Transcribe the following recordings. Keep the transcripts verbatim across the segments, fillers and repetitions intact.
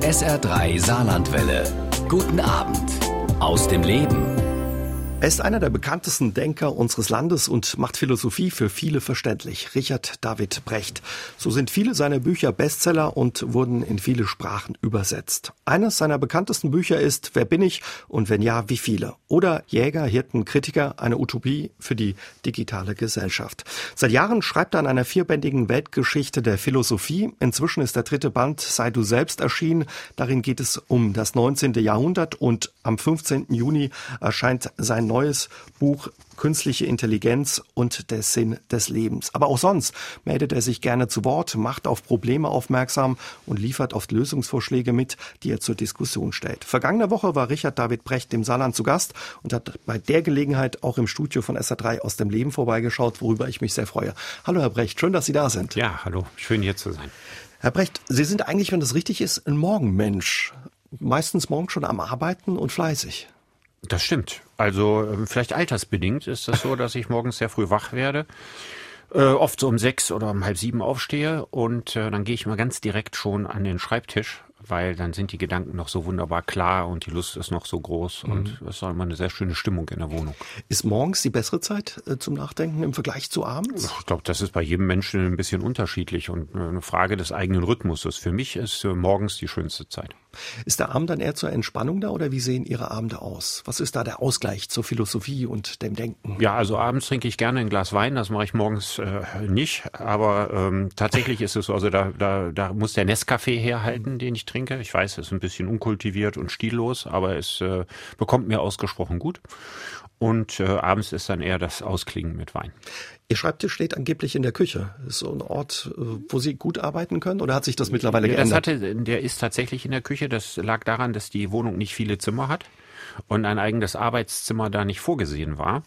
S R drei Saarlandwelle. Guten Abend aus dem Leben. Er ist einer der bekanntesten Denker unseres Landes und macht Philosophie für viele verständlich. Richard David Brecht. So sind viele seiner Bücher Bestseller und wurden in viele Sprachen übersetzt. Eines seiner bekanntesten Bücher ist Wer bin ich und wenn ja, wie viele? Oder Jäger, Hirten, Kritiker, eine Utopie für die digitale Gesellschaft. Seit Jahren schreibt er an einer vierbändigen Weltgeschichte der Philosophie. Inzwischen ist der dritte Band Sei du selbst erschienen. Darin geht es um das neunzehnte Jahrhundert und am fünfzehnten Juni erscheint sein neues Buch Künstliche Intelligenz und der Sinn des Lebens. Aber auch sonst meldet er sich gerne zu Wort, macht auf Probleme aufmerksam und liefert oft Lösungsvorschläge mit, die er zur Diskussion stellt. Vergangene Woche war Richard David Brecht im Saarland zu Gast und hat bei der Gelegenheit auch im Studio von S R drei aus dem Leben vorbeigeschaut, worüber ich mich sehr freue. Hallo Herr Brecht, schön, dass Sie da sind. Ja, hallo, schön hier zu sein. Herr Brecht, Sie sind eigentlich, wenn das richtig ist, ein Morgenmensch. Meistens morgens schon am Arbeiten und fleißig. Das stimmt. Also vielleicht altersbedingt ist das so, dass ich morgens sehr früh wach werde. Äh, oft so um sechs oder um halb sieben aufstehe und äh, dann gehe ich mal ganz direkt schon an den Schreibtisch, weil dann sind die Gedanken noch so wunderbar klar und die Lust ist noch so groß mhm. und es ist auch immer eine sehr schöne Stimmung in der Wohnung. Ist morgens die bessere Zeit äh, zum Nachdenken im Vergleich zu abends? Ich glaube, das ist bei jedem Menschen ein bisschen unterschiedlich und eine Frage des eigenen Rhythmuses. Für mich ist äh, morgens die schönste Zeit. Ist der Abend dann eher zur Entspannung da oder wie sehen Ihre Abende aus? Was ist da der Ausgleich zur Philosophie und dem Denken? Ja, also abends trinke ich gerne ein Glas Wein, das mache ich morgens äh, nicht, aber ähm, tatsächlich ist es so, also da, da, da muss der Nescafé herhalten, den ich trinke. Ich weiß, es ist ein bisschen unkultiviert und stillos, aber es äh, bekommt mir ausgesprochen gut. Und äh, abends ist dann eher das Ausklingen mit Wein. Ihr Schreibtisch steht angeblich in der Küche. Ist so ein Ort, wo Sie gut arbeiten können? Oder hat sich das mittlerweile ja, geändert? Das hatte, der ist tatsächlich in der Küche. Das lag daran, dass die Wohnung nicht viele Zimmer hat und ein eigenes Arbeitszimmer da nicht vorgesehen war.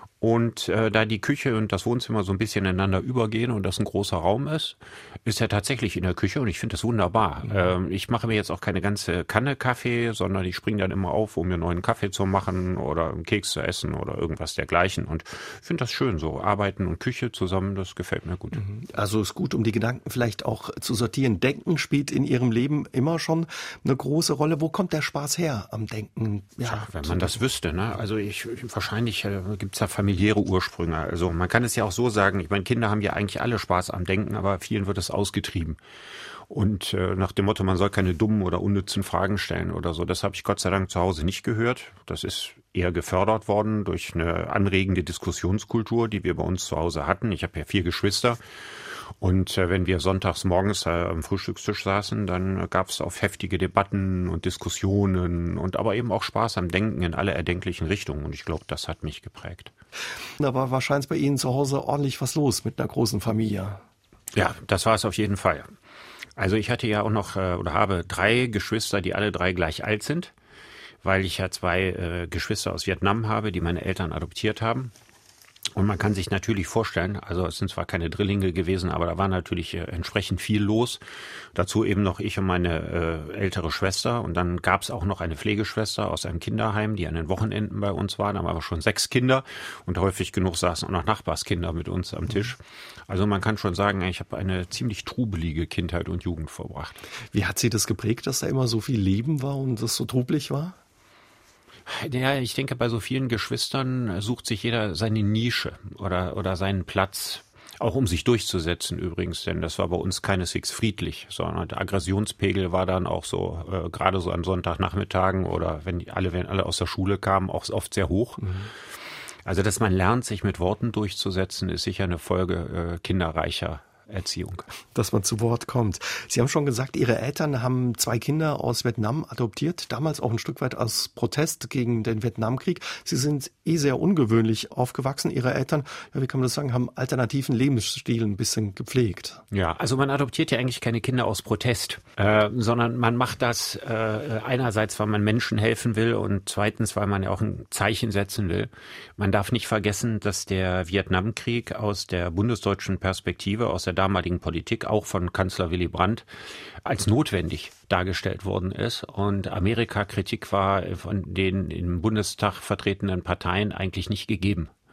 Und äh, da die Küche und das Wohnzimmer so ein bisschen ineinander übergehen und das ein großer Raum ist, ist er tatsächlich in der Küche und ich finde das wunderbar. Mhm. Ähm, ich mache mir jetzt auch keine ganze Kanne Kaffee, sondern ich springe dann immer auf, um mir einen neuen Kaffee zu machen oder einen Keks zu essen oder irgendwas dergleichen. Und ich finde das schön so. Arbeiten und Küche zusammen, das gefällt mir gut. Mhm. Also ist gut, um die Gedanken vielleicht auch zu sortieren. Denken spielt in Ihrem Leben immer schon eine große Rolle. Wo kommt der Spaß her am Denken? Ja, ja, wenn man das wüsste, ne? Also ich wahrscheinlich äh, gibt's da Familie Ursprünge. Also man kann es ja auch so sagen, ich meine, Kinder haben ja eigentlich alle Spaß am Denken, aber vielen wird es ausgetrieben. Und äh, nach dem Motto, man soll keine dummen oder unnützen Fragen stellen oder so, das habe ich Gott sei Dank zu Hause nicht gehört. Das ist eher gefördert worden durch eine anregende Diskussionskultur, die wir bei uns zu Hause hatten. Ich habe ja vier Geschwister. Und äh, wenn wir sonntags morgens äh, am Frühstückstisch saßen, dann gab es auch heftige Debatten und Diskussionen und aber eben auch Spaß am Denken in alle erdenklichen Richtungen. Und ich glaube, das hat mich geprägt. Da war wahrscheinlich bei Ihnen zu Hause ordentlich was los mit einer großen Familie. Ja, das war es auf jeden Fall. Also ich hatte ja auch noch äh, oder habe drei Geschwister, die alle drei gleich alt sind, weil ich ja zwei äh, Geschwister aus Vietnam habe, die meine Eltern adoptiert haben. Und man kann sich natürlich vorstellen, also es sind zwar keine Drillinge gewesen, aber da war natürlich äh, entsprechend viel los. Dazu eben noch ich und meine äh, ältere Schwester. Und dann gab es auch noch eine Pflegeschwester aus einem Kinderheim, die an den Wochenenden bei uns war. Da haben wir aber schon sechs Kinder und häufig genug saßen auch noch Nachbarskinder mit uns am Tisch. Also man kann schon sagen, ich habe eine ziemlich trubelige Kindheit und Jugend verbracht. Wie hat Sie das geprägt, dass da immer so viel Leben war und das so trubelig war? Ja, ich denke, bei so vielen Geschwistern sucht sich jeder seine Nische oder, oder seinen Platz, auch um sich durchzusetzen übrigens, denn das war bei uns keineswegs friedlich, sondern der Aggressionspegel war dann auch so, äh, gerade so an Sonntagnachmittagen oder wenn die alle, wenn alle aus der Schule kamen, auch oft sehr hoch. Mhm. Also, dass man lernt, sich mit Worten durchzusetzen, ist sicher eine Folge äh, kinderreicher Erziehung. Dass man zu Wort kommt. Sie haben schon gesagt, Ihre Eltern haben zwei Kinder aus Vietnam adoptiert, damals auch ein Stück weit aus Protest gegen den Vietnamkrieg. Sie sind eh sehr ungewöhnlich aufgewachsen. Ihre Eltern, ja, wie kann man das sagen, haben alternativen Lebensstil ein bisschen gepflegt. Ja, also man adoptiert ja eigentlich keine Kinder aus Protest, äh, sondern man macht das äh, einerseits, weil man Menschen helfen will und zweitens, weil man ja auch ein Zeichen setzen will. Man darf nicht vergessen, dass der Vietnamkrieg aus der bundesdeutschen Perspektive, aus der damaligen Politik, auch von Kanzler Willy Brandt, als notwendig dargestellt worden ist. Und Amerika-Kritik war von den im Bundestag vertretenen Parteien eigentlich nicht gegeben.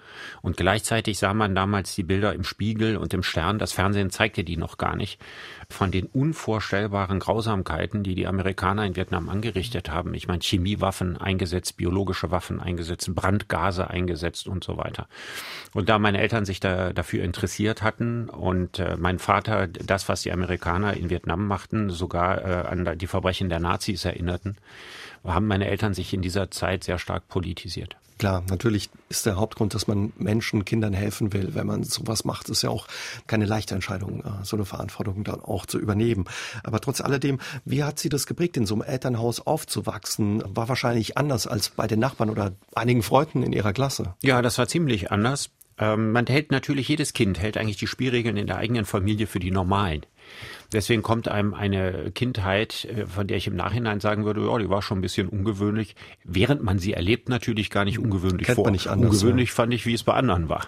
Und gleichzeitig sah man damals die Bilder im Spiegel und im Stern, das Fernsehen zeigte die noch gar nicht, von den unvorstellbaren Grausamkeiten, die die Amerikaner in Vietnam angerichtet haben. Ich meine, Chemiewaffen eingesetzt, biologische Waffen eingesetzt, Brandgase eingesetzt und so weiter. Und da meine Eltern sich da, dafür interessiert hatten und äh, mein Vater das, was die Amerikaner in Vietnam machten, sogar äh, an die Verbrechen der Nazis erinnerten, haben meine Eltern sich in dieser Zeit sehr stark politisiert. Klar, natürlich ist der Hauptgrund, dass man Menschen, Kindern helfen will. Wenn man sowas macht, ist ja auch keine leichte Entscheidung, so eine Verantwortung dann auch zu übernehmen. Aber trotz alledem, wie hat Sie das geprägt, in so einem Elternhaus aufzuwachsen? War wahrscheinlich anders als bei den Nachbarn oder einigen Freunden in Ihrer Klasse. Ja, das war ziemlich anders. Ähm, man hält natürlich, jedes Kind hält eigentlich die Spielregeln in der eigenen Familie für die normalen. Deswegen kommt einem eine Kindheit, von der ich im Nachhinein sagen würde, ja, die war schon ein bisschen ungewöhnlich, während man sie erlebt, natürlich gar nicht ungewöhnlich Kennt vor. Man nicht anders, ungewöhnlich ja. Fand ich, wie es bei anderen war.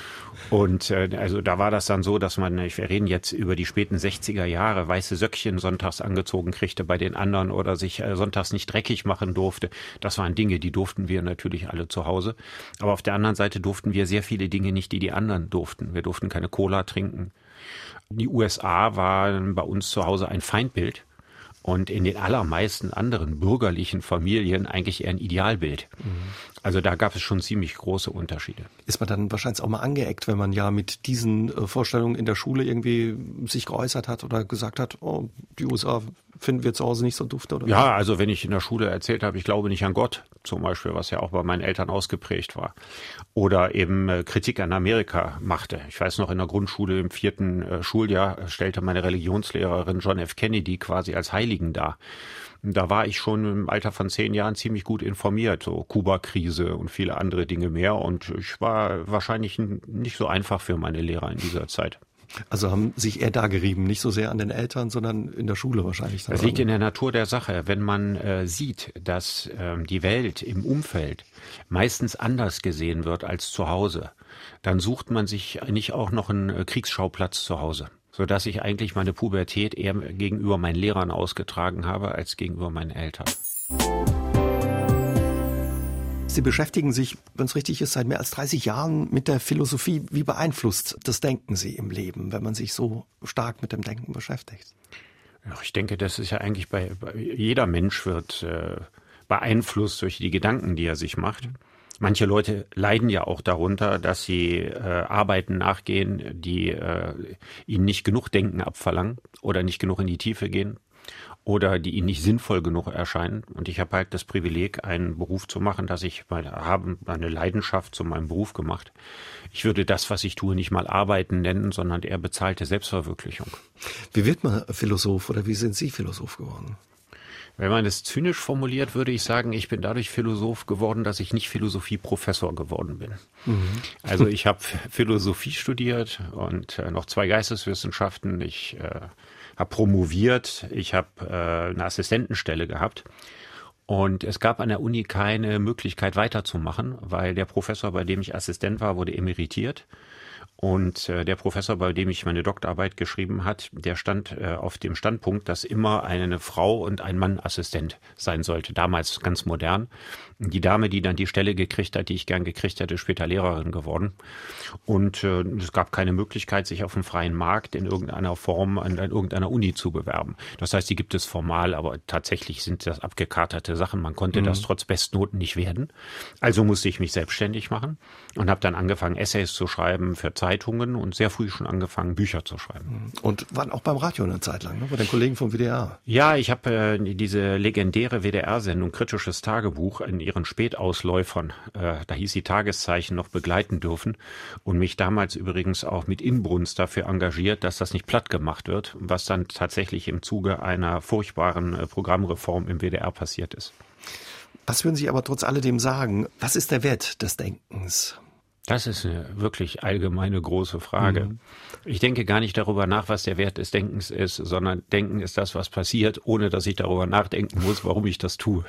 Und äh, also da war das dann so, dass man, wir reden jetzt über die späten sechziger Jahre, weiße Söckchen sonntags angezogen kriegte bei den anderen oder sich äh, sonntags nicht dreckig machen durfte. Das waren Dinge, die durften wir natürlich alle zu Hause. Aber auf der anderen Seite durften wir sehr viele Dinge nicht, die die anderen durften. Wir durften keine Cola trinken. Die U S A waren bei uns zu Hause ein Feindbild und in den allermeisten anderen bürgerlichen Familien eigentlich eher ein Idealbild. Mhm. Also da gab es schon ziemlich große Unterschiede. Ist man dann wahrscheinlich auch mal angeeckt, wenn man ja mit diesen äh, Vorstellungen in der Schule irgendwie sich geäußert hat oder gesagt hat, oh, die U S A finden wir zu Hause nicht so dufte? Oder ja, also wenn ich in der Schule erzählt habe, ich glaube nicht an Gott zum Beispiel, was ja auch bei meinen Eltern ausgeprägt war. Oder eben äh, Kritik an Amerika machte. Ich weiß noch, in der Grundschule im vierten äh, Schuljahr stellte meine Religionslehrerin John F. Kennedy quasi als Heiligen dar. Da war ich schon im Alter von zehn Jahren ziemlich gut informiert, so Kuba-Krise und viele andere Dinge mehr. Und ich war wahrscheinlich nicht so einfach für meine Lehrer in dieser Zeit. Also haben sich eher da gerieben, nicht so sehr an den Eltern, sondern in der Schule wahrscheinlich. Das liegt in der Natur der Sache. Wenn man äh, sieht, dass äh, die Welt im Umfeld meistens anders gesehen wird als zu Hause, dann sucht man sich nicht auch noch einen äh, Kriegsschauplatz zu Hause, sodass ich eigentlich meine Pubertät eher gegenüber meinen Lehrern ausgetragen habe als gegenüber meinen Eltern. Sie beschäftigen sich, wenn es richtig ist, seit mehr als dreißig Jahren mit der Philosophie. Wie beeinflusst das Denken Sie im Leben, wenn man sich so stark mit dem Denken beschäftigt? Ja, ich denke, das ist ja eigentlich bei, bei jeder Mensch wird äh, beeinflusst durch die Gedanken, die er sich macht. Manche Leute leiden ja auch darunter, dass sie äh, Arbeiten nachgehen, die äh, ihnen nicht genug Denken abverlangen oder nicht genug in die Tiefe gehen oder die ihnen nicht sinnvoll genug erscheinen. Und ich habe halt das Privileg, einen Beruf zu machen, dass ich meine, habe eine Leidenschaft zu meinem Beruf gemacht. Ich würde das, was ich tue, nicht mal Arbeiten nennen, sondern eher bezahlte Selbstverwirklichung. Wie wird man Philosoph oder wie sind Sie Philosoph geworden? Wenn man es zynisch formuliert, würde ich sagen, ich bin dadurch Philosoph geworden, dass ich nicht Philosophieprofessor geworden bin. Mhm. Also ich habe Philosophie studiert und äh, noch zwei Geisteswissenschaften. Ich äh, habe promoviert, ich habe äh, eine Assistentenstelle gehabt. Und es gab an der Uni keine Möglichkeit weiterzumachen, weil der Professor, bei dem ich Assistent war, wurde emeritiert. Und äh, der Professor, bei dem ich meine Doktorarbeit geschrieben hat, der stand äh, auf dem Standpunkt, dass immer eine Frau und ein Mann Assistent sein sollte. Damals ganz modern. Die Dame, die dann die Stelle gekriegt hat, die ich gern gekriegt hätte, ist später Lehrerin geworden. Und äh, es gab keine Möglichkeit, sich auf dem freien Markt in irgendeiner Form an, an irgendeiner Uni zu bewerben. Das heißt, die gibt es formal, aber tatsächlich sind das abgekartete Sachen. Man konnte mhm. das trotz Bestnoten nicht werden. Also musste ich mich selbstständig machen und habe dann angefangen, Essays zu schreiben für Zeitungen und sehr früh schon angefangen, Bücher zu schreiben. Und waren auch beim Radio eine Zeit lang, ne? Bei den Kollegen vom W D R. Ja, ich habe äh, diese legendäre W D R-Sendung Kritisches Tagebuch in ihren Spätausläufern, äh, da hieß die Tageszeichen, noch begleiten dürfen und mich damals übrigens auch mit Inbrunst dafür engagiert, dass das nicht platt gemacht wird, was dann tatsächlich im Zuge einer furchtbaren äh, Programmreform im W D R passiert ist. Was würden Sie aber trotz alledem sagen, was ist der Wert des Denkens? Das ist eine wirklich allgemeine große Frage. Mhm. Ich denke gar nicht darüber nach, was der Wert des Denkens ist, sondern Denken ist das, was passiert, ohne dass ich darüber nachdenken muss, warum ich das tue.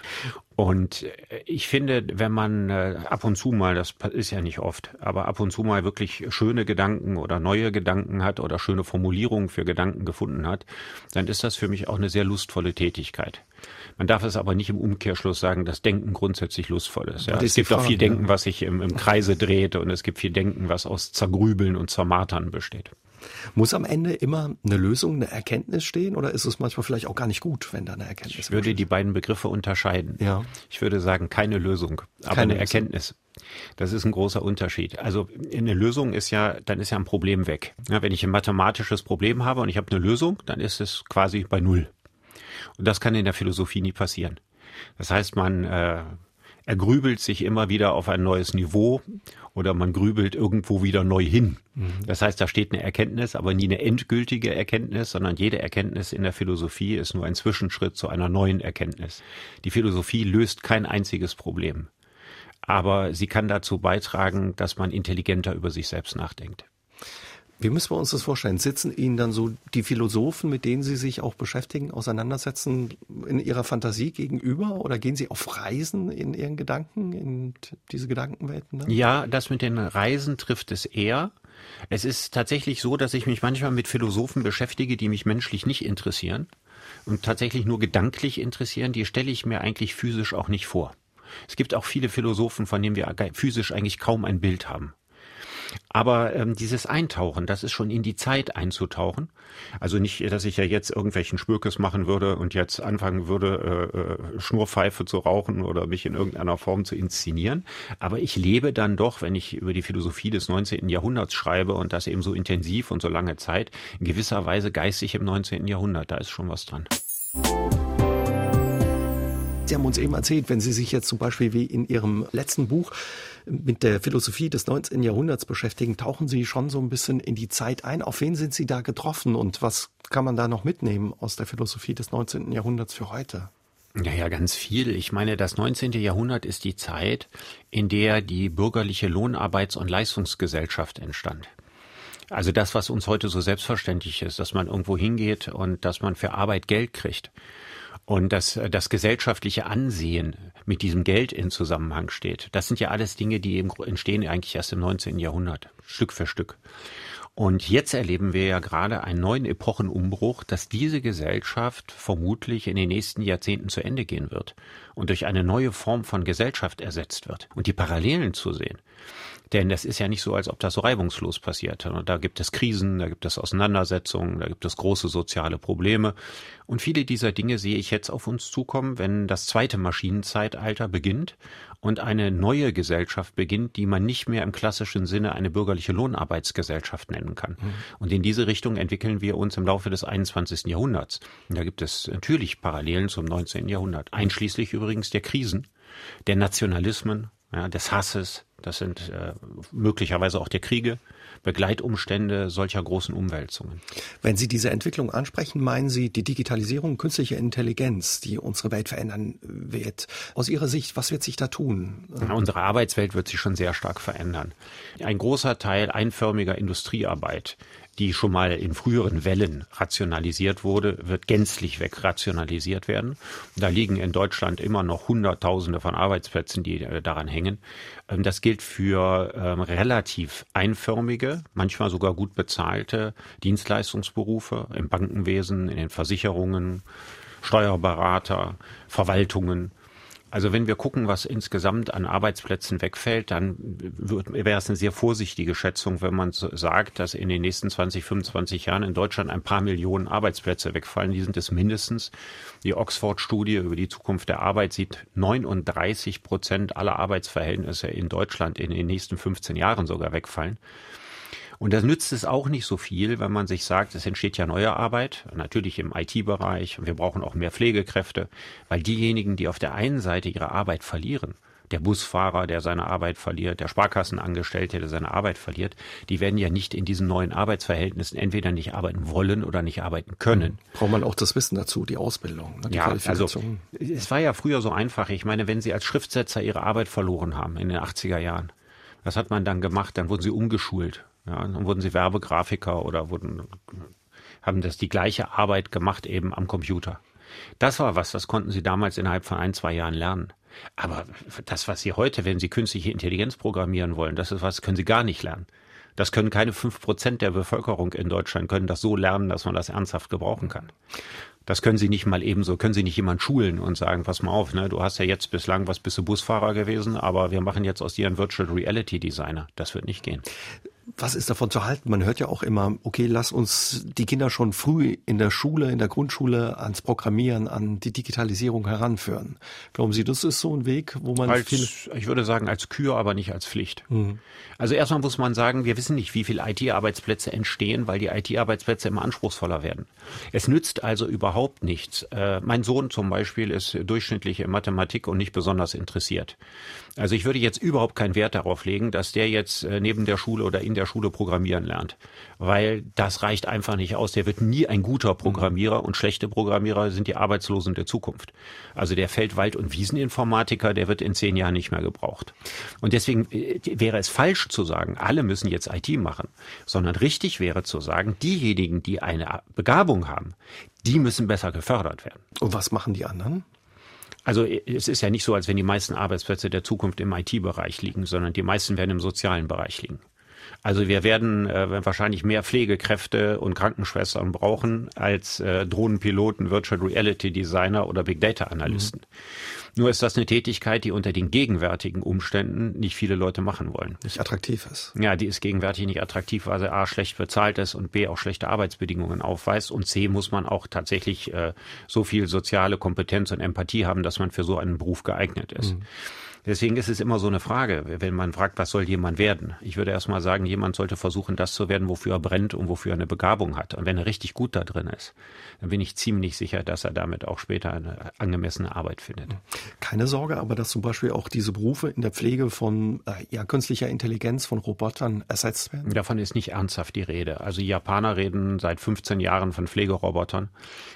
Und ich finde, wenn man äh, ab und zu mal, das ist ja nicht oft, aber ab und zu mal wirklich schöne Gedanken oder neue Gedanken hat oder schöne Formulierungen für Gedanken gefunden hat, dann ist das für mich auch eine sehr lustvolle Tätigkeit. Man darf es aber nicht im Umkehrschluss sagen, dass Denken grundsätzlich lustvoll ist. Ja. Das Es ist die gibt auch Frage, viel Denken, ja. was sich im, im Kreise dreht, und es gibt viel Denken, was aus Zergrübeln und Zermartern besteht. Muss am Ende immer eine Lösung, eine Erkenntnis stehen, oder ist es manchmal vielleicht auch gar nicht gut, wenn da eine Erkenntnis Ich würde die beiden Begriffe unterscheiden. Ja. Ich würde sagen, keine Lösung, aber Keine eine Lösung. Erkenntnis. Das ist ein großer Unterschied. Also eine Lösung ist ja, dann ist ja ein Problem weg. Ja, wenn ich ein mathematisches Problem habe und ich habe eine Lösung, dann ist es quasi bei Null. Und das kann in der Philosophie nie passieren. Das heißt, man äh, ergrübelt sich immer wieder auf ein neues Niveau oder man grübelt irgendwo wieder neu hin. Mhm. Das heißt, da steht eine Erkenntnis, aber nie eine endgültige Erkenntnis, sondern jede Erkenntnis in der Philosophie ist nur ein Zwischenschritt zu einer neuen Erkenntnis. Die Philosophie löst kein einziges Problem, aber sie kann dazu beitragen, dass man intelligenter über sich selbst nachdenkt. Wie müssen wir uns das vorstellen? Sitzen Ihnen dann so die Philosophen, mit denen Sie sich auch beschäftigen, auseinandersetzen, in Ihrer Fantasie gegenüber? Oder gehen Sie auf Reisen in Ihren Gedanken, in diese Gedankenwelten? Dann? Ja, das mit den Reisen trifft es eher. Es ist tatsächlich so, dass ich mich manchmal mit Philosophen beschäftige, die mich menschlich nicht interessieren und tatsächlich nur gedanklich interessieren. Die stelle ich mir eigentlich physisch auch nicht vor. Es gibt auch viele Philosophen, von denen wir physisch eigentlich kaum ein Bild haben. Aber ähm, dieses Eintauchen, das ist schon in die Zeit einzutauchen. Also nicht, dass ich ja jetzt irgendwelchen Spürkes machen würde und jetzt anfangen würde, äh, Schnurpfeife zu rauchen oder mich in irgendeiner Form zu inszenieren. Aber ich lebe dann doch, wenn ich über die Philosophie des neunzehnten Jahrhunderts schreibe und das eben so intensiv und so lange Zeit, in gewisser Weise geistig im neunzehnten Jahrhundert. Da ist schon was dran. Sie haben uns eben erzählt, wenn Sie sich jetzt zum Beispiel wie in Ihrem letzten Buch mit der Philosophie des neunzehnten Jahrhunderts beschäftigen, tauchen Sie schon so ein bisschen in die Zeit ein. Auf wen sind Sie da getroffen und was kann man da noch mitnehmen aus der Philosophie des neunzehnten Jahrhunderts für heute? Ja, ja, ganz viel. Ich meine, das neunzehnte Jahrhundert ist die Zeit, in der die bürgerliche Lohnarbeits- und Leistungsgesellschaft entstand. Also das, was uns heute so selbstverständlich ist, dass man irgendwo hingeht und dass man für Arbeit Geld kriegt. Und dass das gesellschaftliche Ansehen mit diesem Geld in Zusammenhang steht. Das sind ja alles Dinge, die eben entstehen eigentlich erst im neunzehnten Jahrhundert, Stück für Stück. Und jetzt erleben wir ja gerade einen neuen Epochenumbruch, dass diese Gesellschaft vermutlich in den nächsten Jahrzehnten zu Ende gehen wird und durch eine neue Form von Gesellschaft ersetzt wird. Und die Parallelen zu sehen. Denn das ist ja nicht so, als ob das so reibungslos passiert. Und da gibt es Krisen, da gibt es Auseinandersetzungen, da gibt es große soziale Probleme. Und viele dieser Dinge sehe ich jetzt auf uns zukommen, wenn das zweite Maschinenzeitalter beginnt und eine neue Gesellschaft beginnt, die man nicht mehr im klassischen Sinne eine bürgerliche Lohnarbeitsgesellschaft nennen kann. Mhm. Und in diese Richtung entwickeln wir uns im Laufe des einundzwanzigsten Jahrhunderts. Und da gibt es natürlich Parallelen zum neunzehnten Jahrhundert, einschließlich übrigens der Krisen, der Nationalismen, ja, des Hasses. Das sind äh, möglicherweise auch der Kriege, Begleitumstände solcher großen Umwälzungen. Wenn Sie diese Entwicklung ansprechen, meinen Sie die Digitalisierung, künstliche Intelligenz, die unsere Welt verändern wird. Aus Ihrer Sicht, was wird sich da tun? Ja, unsere Arbeitswelt wird sich schon sehr stark verändern. Ein großer Teil einförmiger Industriearbeit, die schon mal in früheren Wellen rationalisiert wurde, wird gänzlich wegrationalisiert werden. Da liegen in Deutschland immer noch Hunderttausende von Arbeitsplätzen, die äh, daran hängen. Ähm, das gilt für ähm, relativ einförmige, manchmal sogar gut bezahlte Dienstleistungsberufe im Bankenwesen, in den Versicherungen, Steuerberater, Verwaltungen. Also wenn wir gucken, was insgesamt an Arbeitsplätzen wegfällt, dann wäre es eine sehr vorsichtige Schätzung, wenn man sagt, dass in den nächsten zwanzig, fünfundzwanzig Jahren in Deutschland ein paar Millionen Arbeitsplätze wegfallen. Die sind es mindestens. Die Oxford-Studie über die Zukunft der Arbeit sieht neununddreißig Prozent aller Arbeitsverhältnisse in Deutschland in den nächsten fünfzehn Jahren sogar wegfallen. Und da nützt es auch nicht so viel, wenn man sich sagt, es entsteht ja neue Arbeit, natürlich im I T-Bereich, und wir brauchen auch mehr Pflegekräfte, weil diejenigen, die auf der einen Seite ihre Arbeit verlieren, der Busfahrer, der seine Arbeit verliert, der Sparkassenangestellte, der seine Arbeit verliert, die werden ja nicht in diesen neuen Arbeitsverhältnissen entweder nicht arbeiten wollen oder nicht arbeiten können. Braucht man auch das Wissen dazu, die Ausbildung, ne, die ja, Qualifikation. Also es war ja früher so einfach. Ich meine, wenn Sie als Schriftsetzer Ihre Arbeit verloren haben in den achtziger Jahren, was hat man dann gemacht? Dann wurden Sie umgeschult. Ja, dann wurden sie Werbegrafiker oder wurden, haben das die gleiche Arbeit gemacht eben am Computer. Das war was, das konnten sie damals innerhalb von ein, zwei Jahren lernen. Aber das, was sie heute, wenn sie künstliche Intelligenz programmieren wollen, das ist was, können sie gar nicht lernen. Das können keine fünf Prozent der Bevölkerung in Deutschland, können das so lernen, dass man das ernsthaft gebrauchen kann. Das können Sie nicht mal ebenso, können Sie nicht jemand schulen und sagen, pass mal auf, ne, du hast ja jetzt bislang, was bist du Busfahrer gewesen, aber wir machen jetzt aus dir einen Virtual Reality Designer. Das wird nicht gehen. Was ist davon zu halten? Man hört ja auch immer, okay, lass uns die Kinder schon früh in der Schule, in der Grundschule ans Programmieren, an die Digitalisierung heranführen. Glauben Sie, das ist so ein Weg, wo man als, viele... Ich würde sagen, als Kür, aber nicht als Pflicht. Mhm. Also erstmal muss man sagen, wir wissen nicht, wie viele I T-Arbeitsplätze entstehen, weil die I T-Arbeitsplätze immer anspruchsvoller werden. Es nützt also überhaupt nichts. Äh, mein Sohn zum Beispiel ist durchschnittlich in Mathematik und nicht besonders interessiert. Also ich würde jetzt überhaupt keinen Wert darauf legen, dass der jetzt äh, neben der Schule oder in der Schule programmieren lernt, weil das reicht einfach nicht aus. Der wird nie ein guter Programmierer und schlechte Programmierer sind die Arbeitslosen der Zukunft. Also der Feld-, Wald- und Wieseninformatiker, der wird in zehn Jahren nicht mehr gebraucht. Und deswegen äh, wäre es falsch zu sagen, alle müssen jetzt I T machen, sondern richtig wäre zu sagen, diejenigen, die eine Begabung haben, die müssen besser gefördert werden. Und was machen die anderen? Also es ist ja nicht so, als wenn die meisten Arbeitsplätze der Zukunft im I T-Bereich liegen, sondern die meisten werden im sozialen Bereich liegen. Also wir werden äh, wahrscheinlich mehr Pflegekräfte und Krankenschwestern brauchen als äh, Drohnenpiloten, Virtual Reality Designer oder Big Data Analysten. Mhm. Nur ist das eine Tätigkeit, die unter den gegenwärtigen Umständen nicht viele Leute machen wollen. Nicht attraktiv ist. Ja, die ist gegenwärtig nicht attraktiv, weil sie A, schlecht bezahlt ist und B, auch schlechte Arbeitsbedingungen aufweist und C, muss man auch tatsächlich äh, so viel soziale Kompetenz und Empathie haben, dass man für so einen Beruf geeignet ist. Mhm. Deswegen ist es immer so eine Frage, wenn man fragt, was soll jemand werden? Ich würde erst mal sagen, jemand sollte versuchen, das zu werden, wofür er brennt und wofür er eine Begabung hat. Und wenn er richtig gut da drin ist, dann bin ich ziemlich sicher, dass er damit auch später eine angemessene Arbeit findet. Keine Sorge, aber dass zum Beispiel auch diese Berufe in der Pflege von äh, ja, künstlicher Intelligenz, von Robotern ersetzt werden? Davon ist nicht ernsthaft die Rede. Also die Japaner reden seit fünfzehn Jahren von Pflegerobotern.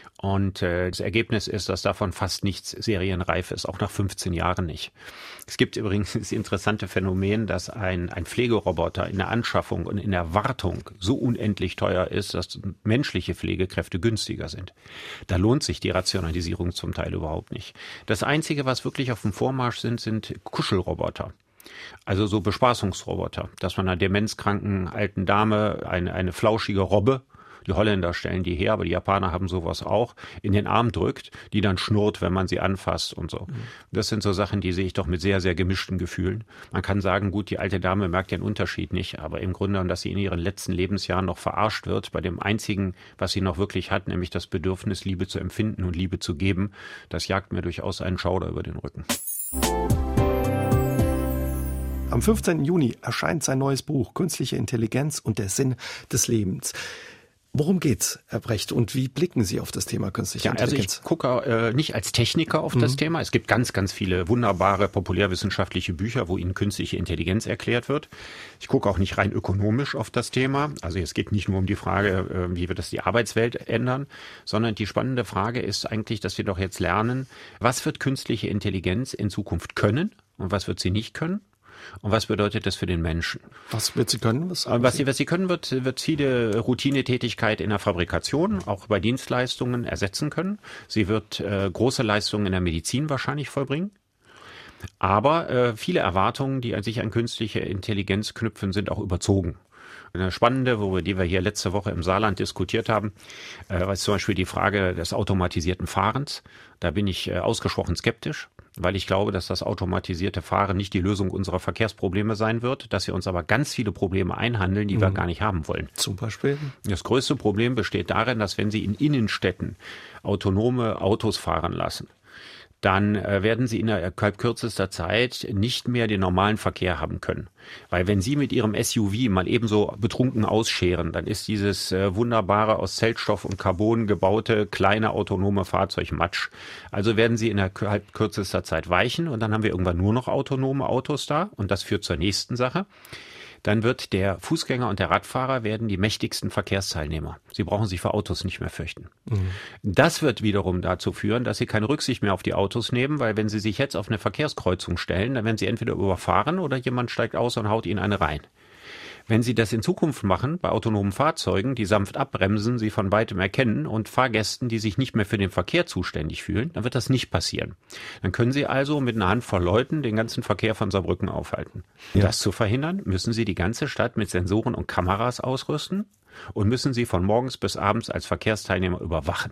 Und äh, das Ergebnis ist, dass davon fast nichts serienreif ist, auch nach fünfzehn Jahren nicht. Es gibt übrigens das interessante Phänomen, dass ein, ein Pflegeroboter in der Anschaffung und in der Wartung so unendlich teuer ist, dass menschliche Pflegekräfte günstiger sind. Da lohnt sich die Rationalisierung zum Teil überhaupt nicht. Das Einzige, was wirklich auf dem Vormarsch sind, sind Kuschelroboter. Also so Bespaßungsroboter, dass man einer demenzkranken alten Dame eine, eine flauschige Robbe, die Holländer stellen die her, aber die Japaner haben sowas auch, in den Arm drückt, die dann schnurrt, wenn man sie anfasst und so. Mhm. Das sind so Sachen, die sehe ich doch mit sehr, sehr gemischten Gefühlen. Man kann sagen, gut, die alte Dame merkt den Unterschied nicht, aber im Grunde, dass sie in ihren letzten Lebensjahren noch verarscht wird, bei dem einzigen, was sie noch wirklich hat, nämlich das Bedürfnis, Liebe zu empfinden und Liebe zu geben, das jagt mir durchaus einen Schauder über den Rücken. Am fünfzehnten Juni erscheint sein neues Buch Künstliche Intelligenz und der Sinn des Lebens. Worum geht's, Herr Brecht, und wie blicken Sie auf das Thema künstliche ja, Intelligenz? Also ich gucke äh, nicht als Techniker auf mhm. das Thema. Es gibt ganz, ganz viele wunderbare populärwissenschaftliche Bücher, wo Ihnen künstliche Intelligenz erklärt wird. Ich gucke auch nicht rein ökonomisch auf das Thema. Also es geht nicht nur um die Frage, äh, wie wird das die Arbeitswelt ändern, sondern die spannende Frage ist eigentlich, dass wir doch jetzt lernen, was wird künstliche Intelligenz in Zukunft können und was wird sie nicht können? Und was bedeutet das für den Menschen? Was wird sie können? Was, was, sie, was sie können, wird, wird viele Routinetätigkeit in der Fabrikation, auch bei Dienstleistungen ersetzen können. Sie wird äh, große Leistungen in der Medizin wahrscheinlich vollbringen. Aber äh, viele Erwartungen, die an sich an künstliche Intelligenz knüpfen, sind auch überzogen. Eine spannende, wo wir, die wir hier letzte Woche im Saarland diskutiert haben, äh, war zum Beispiel die Frage des automatisierten Fahrens. Da bin ich äh, ausgesprochen skeptisch, weil ich glaube, dass das automatisierte Fahren nicht die Lösung unserer Verkehrsprobleme sein wird, dass wir uns aber ganz viele Probleme einhandeln, die mhm. wir gar nicht haben wollen. Zum Beispiel? Das größte Problem besteht darin, dass wenn Sie in Innenstädten autonome Autos fahren lassen, dann äh, werden Sie innerhalb kürzester Zeit nicht mehr den normalen Verkehr haben können. Weil wenn Sie mit Ihrem S U V mal ebenso betrunken ausscheren, dann ist dieses äh, wunderbare aus Zellstoff und Carbon gebaute kleine autonome Fahrzeug Matsch. Also werden Sie innerhalb kürzester Zeit weichen und dann haben wir irgendwann nur noch autonome Autos da und das führt zur nächsten Sache. Dann wird der Fußgänger und der Radfahrer werden die mächtigsten Verkehrsteilnehmer. Sie brauchen sich vor Autos nicht mehr fürchten. Mhm. Das wird wiederum dazu führen, dass sie keine Rücksicht mehr auf die Autos nehmen, weil wenn sie sich jetzt auf eine Verkehrskreuzung stellen, dann werden sie entweder überfahren oder jemand steigt aus und haut ihnen eine rein. Wenn Sie das in Zukunft machen, bei autonomen Fahrzeugen, die sanft abbremsen, sie von weitem erkennen und Fahrgästen, die sich nicht mehr für den Verkehr zuständig fühlen, dann wird das nicht passieren. Dann können Sie also mit einer Handvoll Leuten den ganzen Verkehr von Saarbrücken aufhalten. Um ja. das zu verhindern, müssen Sie die ganze Stadt mit Sensoren und Kameras ausrüsten und müssen sie von morgens bis abends als Verkehrsteilnehmer überwachen.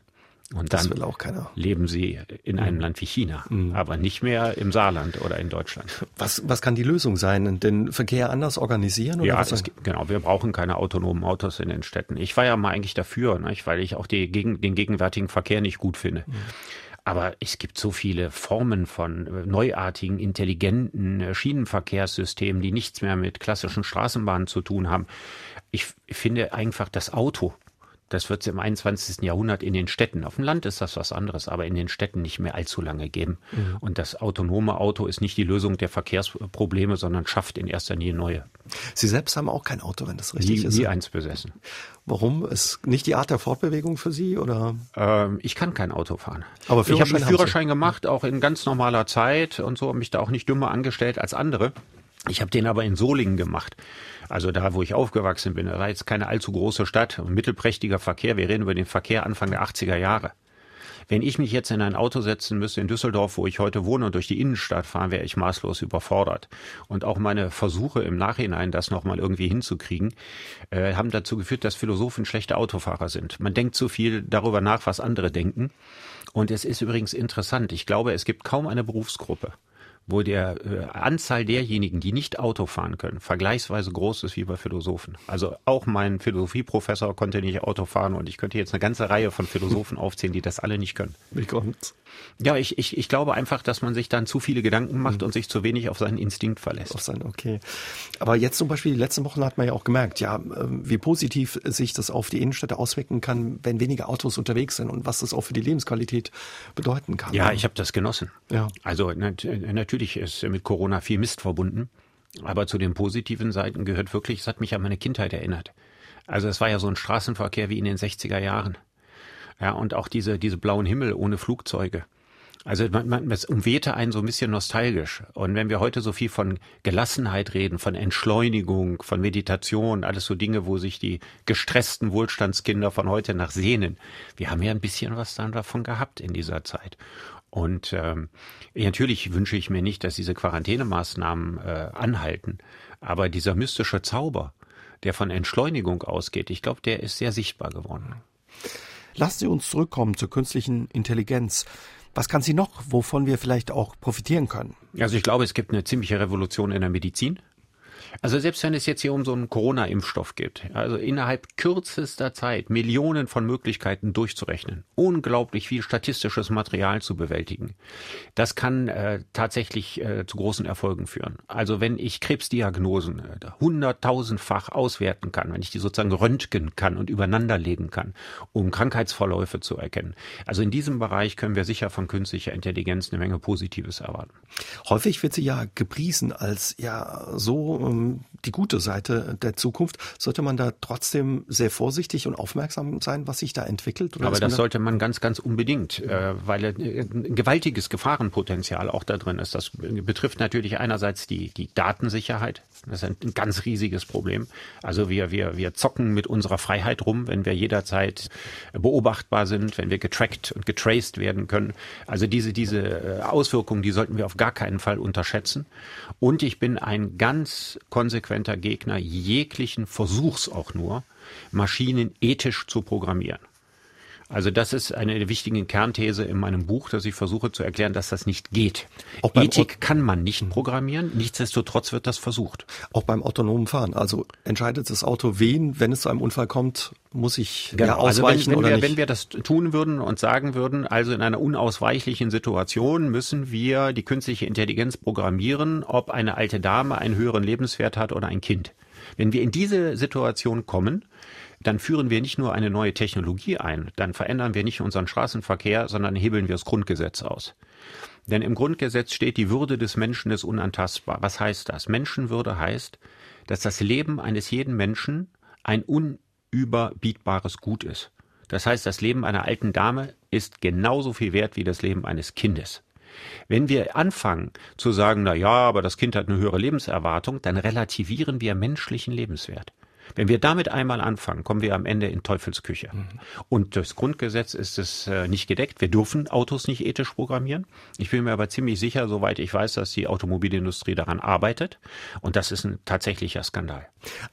Und das dann will auch keiner. Leben sie in einem mhm. Land wie China, mhm. aber nicht mehr im Saarland oder in Deutschland. Was, was kann die Lösung sein? Den Verkehr anders organisieren? Oder ja, was es, genau. Wir brauchen keine autonomen Autos in den Städten. Ich war ja mal eigentlich dafür, nicht? Weil ich auch die, gegen, den gegenwärtigen Verkehr nicht gut finde. Mhm. Aber es gibt so viele Formen von neuartigen, intelligenten Schienenverkehrssystemen, die nichts mehr mit klassischen Straßenbahnen zu tun haben. Ich finde einfach das Auto, das wird es im einundzwanzigsten Jahrhundert in den Städten, auf dem Land ist das was anderes, aber in den Städten nicht mehr allzu lange geben. Mhm. Und das autonome Auto ist nicht die Lösung der Verkehrsprobleme, sondern schafft in erster Linie neue. Sie selbst haben auch kein Auto, wenn das richtig nie, ist? Nie eins besessen. Warum? Ist nicht die Art der Fortbewegung für Sie? Oder? Ähm, ich kann kein Auto fahren. Aber ich habe einen Führerschein gemacht, auch in ganz normaler Zeit und so, habe mich da auch nicht dümmer angestellt als andere. Ich habe den aber in Solingen gemacht. Also da, wo ich aufgewachsen bin, da war jetzt keine allzu große Stadt, mittelprächtiger Verkehr. Wir reden über den Verkehr Anfang der achtziger Jahre. Wenn ich mich jetzt in ein Auto setzen müsste in Düsseldorf, wo ich heute wohne und durch die Innenstadt fahren, wäre ich maßlos überfordert. Und auch meine Versuche im Nachhinein, das nochmal irgendwie hinzukriegen, äh, haben dazu geführt, dass Philosophen schlechte Autofahrer sind. Man denkt zu viel darüber nach, was andere denken. Und es ist übrigens interessant. Ich glaube, es gibt kaum eine Berufsgruppe, wo der äh, Anzahl derjenigen, die nicht Auto fahren können, vergleichsweise groß ist wie bei Philosophen. Also auch mein Philosophieprofessor konnte nicht Auto fahren und ich könnte jetzt eine ganze Reihe von Philosophen aufzählen, die das alle nicht können. Wie kommt's? Ja, ich, ich, ich glaube einfach, dass man sich dann zu viele Gedanken macht mhm. und sich zu wenig auf seinen Instinkt verlässt. Auf seinen, okay. Aber jetzt zum Beispiel, die letzten Wochen hat man ja auch gemerkt, ja, wie positiv sich das auf die Innenstädte auswirken kann, wenn weniger Autos unterwegs sind und was das auch für die Lebensqualität bedeuten kann. Ja, ich habe das genossen. Ja. Also nat- natürlich ist mit Corona viel Mist verbunden, aber zu den positiven Seiten gehört wirklich, es hat mich an meine Kindheit erinnert. Also es war ja so ein Straßenverkehr wie in den sechziger Jahren. Ja, und auch diese, diese blauen Himmel ohne Flugzeuge. Also man, man, es umwehte einen so ein bisschen nostalgisch. Und wenn wir heute so viel von Gelassenheit reden, von Entschleunigung, von Meditation, alles so Dinge, wo sich die gestressten Wohlstandskinder von heute nach sehnen. Wir haben ja ein bisschen was dann davon gehabt in dieser Zeit. Und ähm, natürlich wünsche ich mir nicht, dass diese Quarantänemaßnahmen äh, anhalten. Aber dieser mystische Zauber, der von Entschleunigung ausgeht, ich glaube, der ist sehr sichtbar geworden. Lassen Sie uns zurückkommen zur künstlichen Intelligenz. Was kann sie noch, wovon wir vielleicht auch profitieren können? Also ich glaube, es gibt eine ziemliche Revolution in der Medizin. Also selbst wenn es jetzt hier um so einen Corona-Impfstoff geht, also innerhalb kürzester Zeit Millionen von Möglichkeiten durchzurechnen, unglaublich viel statistisches Material zu bewältigen, das kann äh, tatsächlich äh, zu großen Erfolgen führen. Also wenn ich Krebsdiagnosen äh, hunderttausendfach auswerten kann, wenn ich die sozusagen röntgen kann und übereinanderlegen kann, um Krankheitsverläufe zu erkennen. Also in diesem Bereich können wir sicher von künstlicher Intelligenz eine Menge Positives erwarten. Häufig wird sie ja gepriesen als ja so die gute Seite der Zukunft. Sollte man da trotzdem sehr vorsichtig und aufmerksam sein, was sich da entwickelt? Oder aber das da sollte man ganz, ganz unbedingt, äh, weil äh, ein gewaltiges Gefahrenpotenzial auch da drin ist. Das betrifft natürlich einerseits die, die Datensicherheit. Das ist ein ganz riesiges Problem. Also wir, wir, wir zocken mit unserer Freiheit rum, wenn wir jederzeit beobachtbar sind, wenn wir getrackt und getraced werden können. Also diese, diese Auswirkungen, die sollten wir auf gar keinen Fall unterschätzen. Und ich bin ein ganz konsequenter Gegner jeglichen Versuchs auch nur, Maschinen ethisch zu programmieren. Also das ist eine wichtige Kernthese in meinem Buch, dass ich versuche zu erklären, dass das nicht geht. Ethik Ot- kann man nicht programmieren, nichtsdestotrotz wird das versucht. Auch beim autonomen Fahren. Also entscheidet das Auto wen, wenn es zu einem Unfall kommt, muss ich genau. ja ausweichen also wenn, wenn oder wir, nicht? Wenn wir das tun würden und sagen würden, also in einer unausweichlichen Situation müssen wir die künstliche Intelligenz programmieren, ob eine alte Dame einen höheren Lebenswert hat oder ein Kind. Wenn wir in diese Situation kommen, dann führen wir nicht nur eine neue Technologie ein, dann verändern wir nicht unseren Straßenverkehr, sondern hebeln wir das Grundgesetz aus. Denn im Grundgesetz steht, die Würde des Menschen ist unantastbar. Was heißt das? Menschenwürde heißt, dass das Leben eines jeden Menschen ein unüberbietbares Gut ist. Das heißt, das Leben einer alten Dame ist genauso viel wert wie das Leben eines Kindes. Wenn wir anfangen zu sagen, na ja, aber das Kind hat eine höhere Lebenserwartung, dann relativieren wir menschlichen Lebenswert. Wenn wir damit einmal anfangen, kommen wir am Ende in Teufelsküche. Mhm. Und das Grundgesetz ist es äh, nicht gedeckt. Wir dürfen Autos nicht ethisch programmieren. Ich bin mir aber ziemlich sicher, soweit ich weiß, dass die Automobilindustrie daran arbeitet. Und das ist ein tatsächlicher Skandal. Aber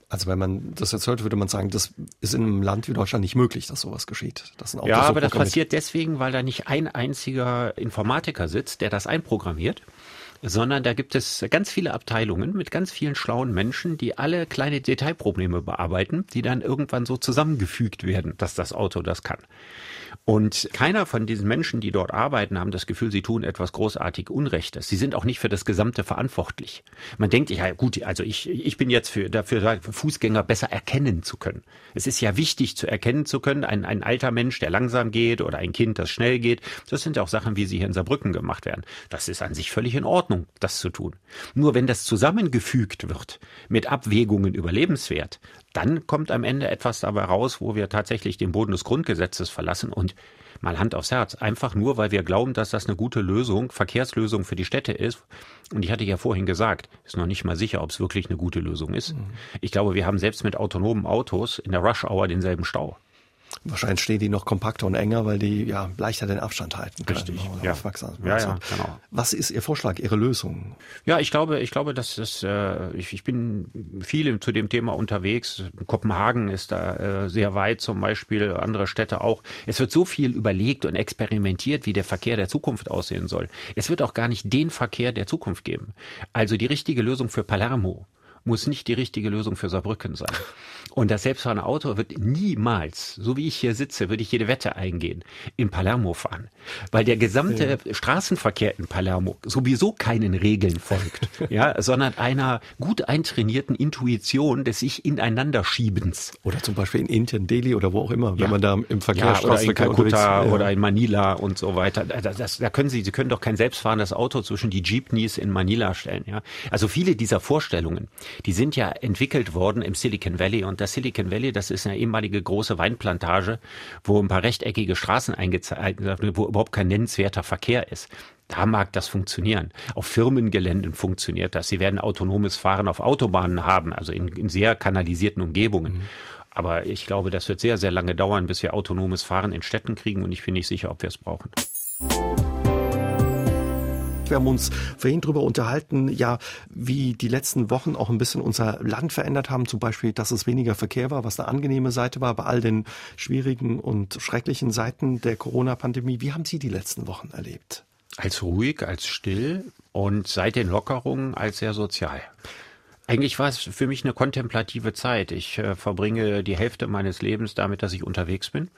Also wenn man das jetzt hört, würde man sagen, das ist in einem Land wie Deutschland nicht möglich, dass sowas geschieht. Dass ein Auto ja, so aber das passiert deswegen, weil da nicht ein einziger Informatiker sitzt, der das einprogrammiert, sondern da gibt es ganz viele Abteilungen mit ganz vielen schlauen Menschen, die alle kleine Detailprobleme bearbeiten, die dann irgendwann so zusammengefügt werden, dass das Auto das kann. Und keiner von diesen Menschen, die dort arbeiten, haben das Gefühl, sie tun etwas großartig Unrechtes. Sie sind auch nicht für das Gesamte verantwortlich. Man denkt, ja gut, also ich, ich bin jetzt für, dafür, für Fußgänger besser erkennen zu können. Es ist ja wichtig zu erkennen zu können, ein, ein alter Mensch, der langsam geht oder ein Kind, das schnell geht. Das sind ja auch Sachen, wie sie hier in Saarbrücken gemacht werden. Das ist an sich völlig in Ordnung, das zu tun. Nur wenn das zusammengefügt wird mit Abwägungen über Lebenswert, dann kommt am Ende etwas dabei raus, wo wir tatsächlich den Boden des Grundgesetzes verlassen und mal Hand aufs Herz, einfach nur, weil wir glauben, dass das eine gute Lösung, Verkehrslösung für die Städte ist. Und ich hatte ja vorhin gesagt, ist noch nicht mal sicher, ob es wirklich eine gute Lösung ist. Mhm. Ich glaube, wir haben selbst mit autonomen Autos in der Rush-Hour denselben Stau. Wahrscheinlich stehen die noch kompakter und enger, weil die ja leichter den Abstand halten können. Richtig, oder ja. Aufmerksam. Ja, ja, genau. Was ist Ihr Vorschlag, Ihre Lösung? Ja, ich glaube, ich glaube, dass das, äh, ich, ich bin viel zu dem Thema unterwegs. Kopenhagen ist da äh, sehr weit, zum Beispiel andere Städte auch. Es wird so viel überlegt und experimentiert, wie der Verkehr der Zukunft aussehen soll. Es wird auch gar nicht den Verkehr der Zukunft geben. Also die richtige Lösung für Palermo muss nicht die richtige Lösung für Saarbrücken sein. Und das selbstfahrende Auto wird niemals, so wie ich hier sitze, würde ich jede Wette eingehen, in Palermo fahren. Weil der gesamte ja. Straßenverkehr in Palermo sowieso keinen Regeln folgt, ja, sondern einer gut eintrainierten Intuition des sich ineinander Schiebens. Oder zum Beispiel in Indien, Delhi oder wo auch immer, wenn ja. man da im Verkehr, ja, oder in Kalkutta ja. oder in Manila und so weiter. Das, das, da können Sie, Sie können doch kein selbstfahrendes Auto zwischen die Jeepneys in Manila stellen, ja. Also viele dieser Vorstellungen, die sind ja entwickelt worden im Silicon Valley. Und das Silicon Valley, das ist eine ehemalige große Weinplantage, wo ein paar rechteckige Straßen eingezeichnet werden, wo überhaupt kein nennenswerter Verkehr ist. Da mag das funktionieren. Auf Firmengeländen funktioniert das. Sie werden autonomes Fahren auf Autobahnen haben, also in, in sehr kanalisierten Umgebungen. Mhm. Aber ich glaube, das wird sehr, sehr lange dauern, bis wir autonomes Fahren in Städten kriegen. Und ich bin nicht sicher, ob wir es brauchen. Wir haben uns vorhin darüber unterhalten, ja, wie die letzten Wochen auch ein bisschen unser Land verändert haben. Zum Beispiel, dass es weniger Verkehr war, was eine angenehme Seite war bei all den schwierigen und schrecklichen Seiten der Corona-Pandemie. Wie haben Sie die letzten Wochen erlebt? Als ruhig, als still und seit den Lockerungen als sehr sozial. Eigentlich war es für mich eine kontemplative Zeit. Ich äh, verbringe die Hälfte meines Lebens damit, dass ich unterwegs bin.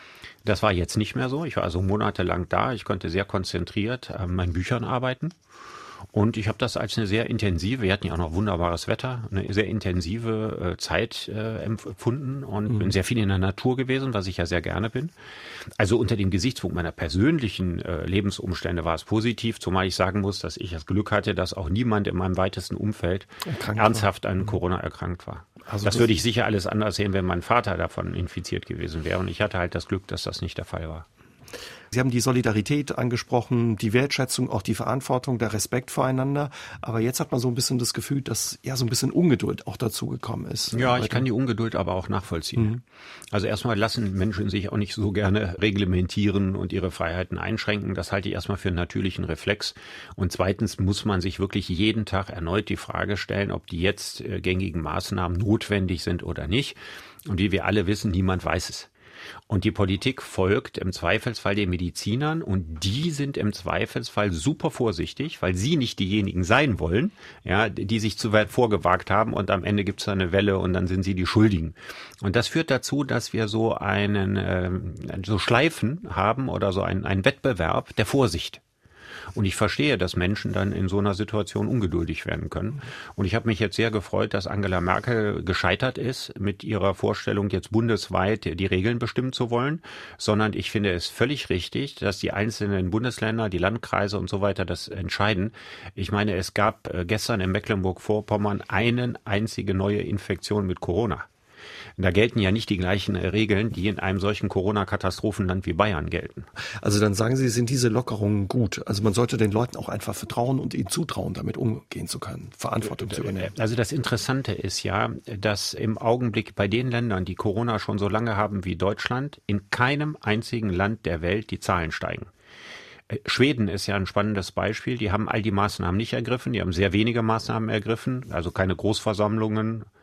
Das war jetzt nicht mehr so. Ich war also monatelang da. Ich konnte sehr konzentriert an meinen Büchern arbeiten. Und ich habe das als eine sehr intensive, wir hatten ja auch noch wunderbares Wetter, eine sehr intensive äh, Zeit äh, empfunden und mhm. bin sehr viel in der Natur gewesen, was ich ja sehr gerne bin. Also unter dem Gesichtspunkt meiner persönlichen äh, Lebensumstände war es positiv, zumal ich sagen muss, dass ich das Glück hatte, dass auch niemand in meinem weitesten Umfeld erkrankt ernsthaft an Corona erkrankt war. Also das, das würde ich sicher alles anders sehen, wenn mein Vater davon infiziert gewesen wäre. Und ich hatte halt das Glück, dass das nicht der Fall war. Sie haben die Solidarität angesprochen, die Wertschätzung, auch die Verantwortung, der Respekt voreinander. Aber jetzt hat man so ein bisschen das Gefühl, dass ja so ein bisschen Ungeduld auch dazu gekommen ist. Ja, ich kann die Ungeduld aber auch nachvollziehen. Mhm. Also erstmal lassen Menschen sich auch nicht so gerne reglementieren und ihre Freiheiten einschränken. Das halte ich erstmal für einen natürlichen Reflex. Und zweitens muss man sich wirklich jeden Tag erneut die Frage stellen, ob die jetzt äh, gängigen Maßnahmen notwendig sind oder nicht. Und wie wir alle wissen, niemand weiß es. Und die Politik folgt im Zweifelsfall den Medizinern und die sind im Zweifelsfall super vorsichtig, weil sie nicht diejenigen sein wollen, ja, die sich zu weit vorgewagt haben und am Ende gibt es eine Welle und dann sind sie die Schuldigen. Und das führt dazu, dass wir so einen äh, so Schleifen haben oder so einen, einen Wettbewerb der Vorsicht. Und ich verstehe, dass Menschen dann in so einer Situation ungeduldig werden können. Und ich habe mich jetzt sehr gefreut, dass Angela Merkel gescheitert ist mit ihrer Vorstellung, jetzt bundesweit die Regeln bestimmen zu wollen, sondern ich finde es völlig richtig, dass die einzelnen Bundesländer, die Landkreise und so weiter das entscheiden. Ich meine, es gab gestern in Mecklenburg-Vorpommern eine einzige neue Infektion mit Corona. Da gelten ja nicht die gleichen Regeln, die in einem solchen Corona-Katastrophenland wie Bayern gelten. Also dann sagen Sie, sind diese Lockerungen gut? Also man sollte den Leuten auch einfach vertrauen und ihnen zutrauen, damit umgehen zu können, Verantwortung zu übernehmen. Also das Interessante ist ja, dass im Augenblick bei den Ländern, die Corona schon so lange haben wie Deutschland, in keinem einzigen Land der Welt die Zahlen steigen. Schweden ist ja ein spannendes Beispiel. Die haben all die Maßnahmen nicht ergriffen. Die haben sehr wenige Maßnahmen ergriffen, also keine Großversammlungen.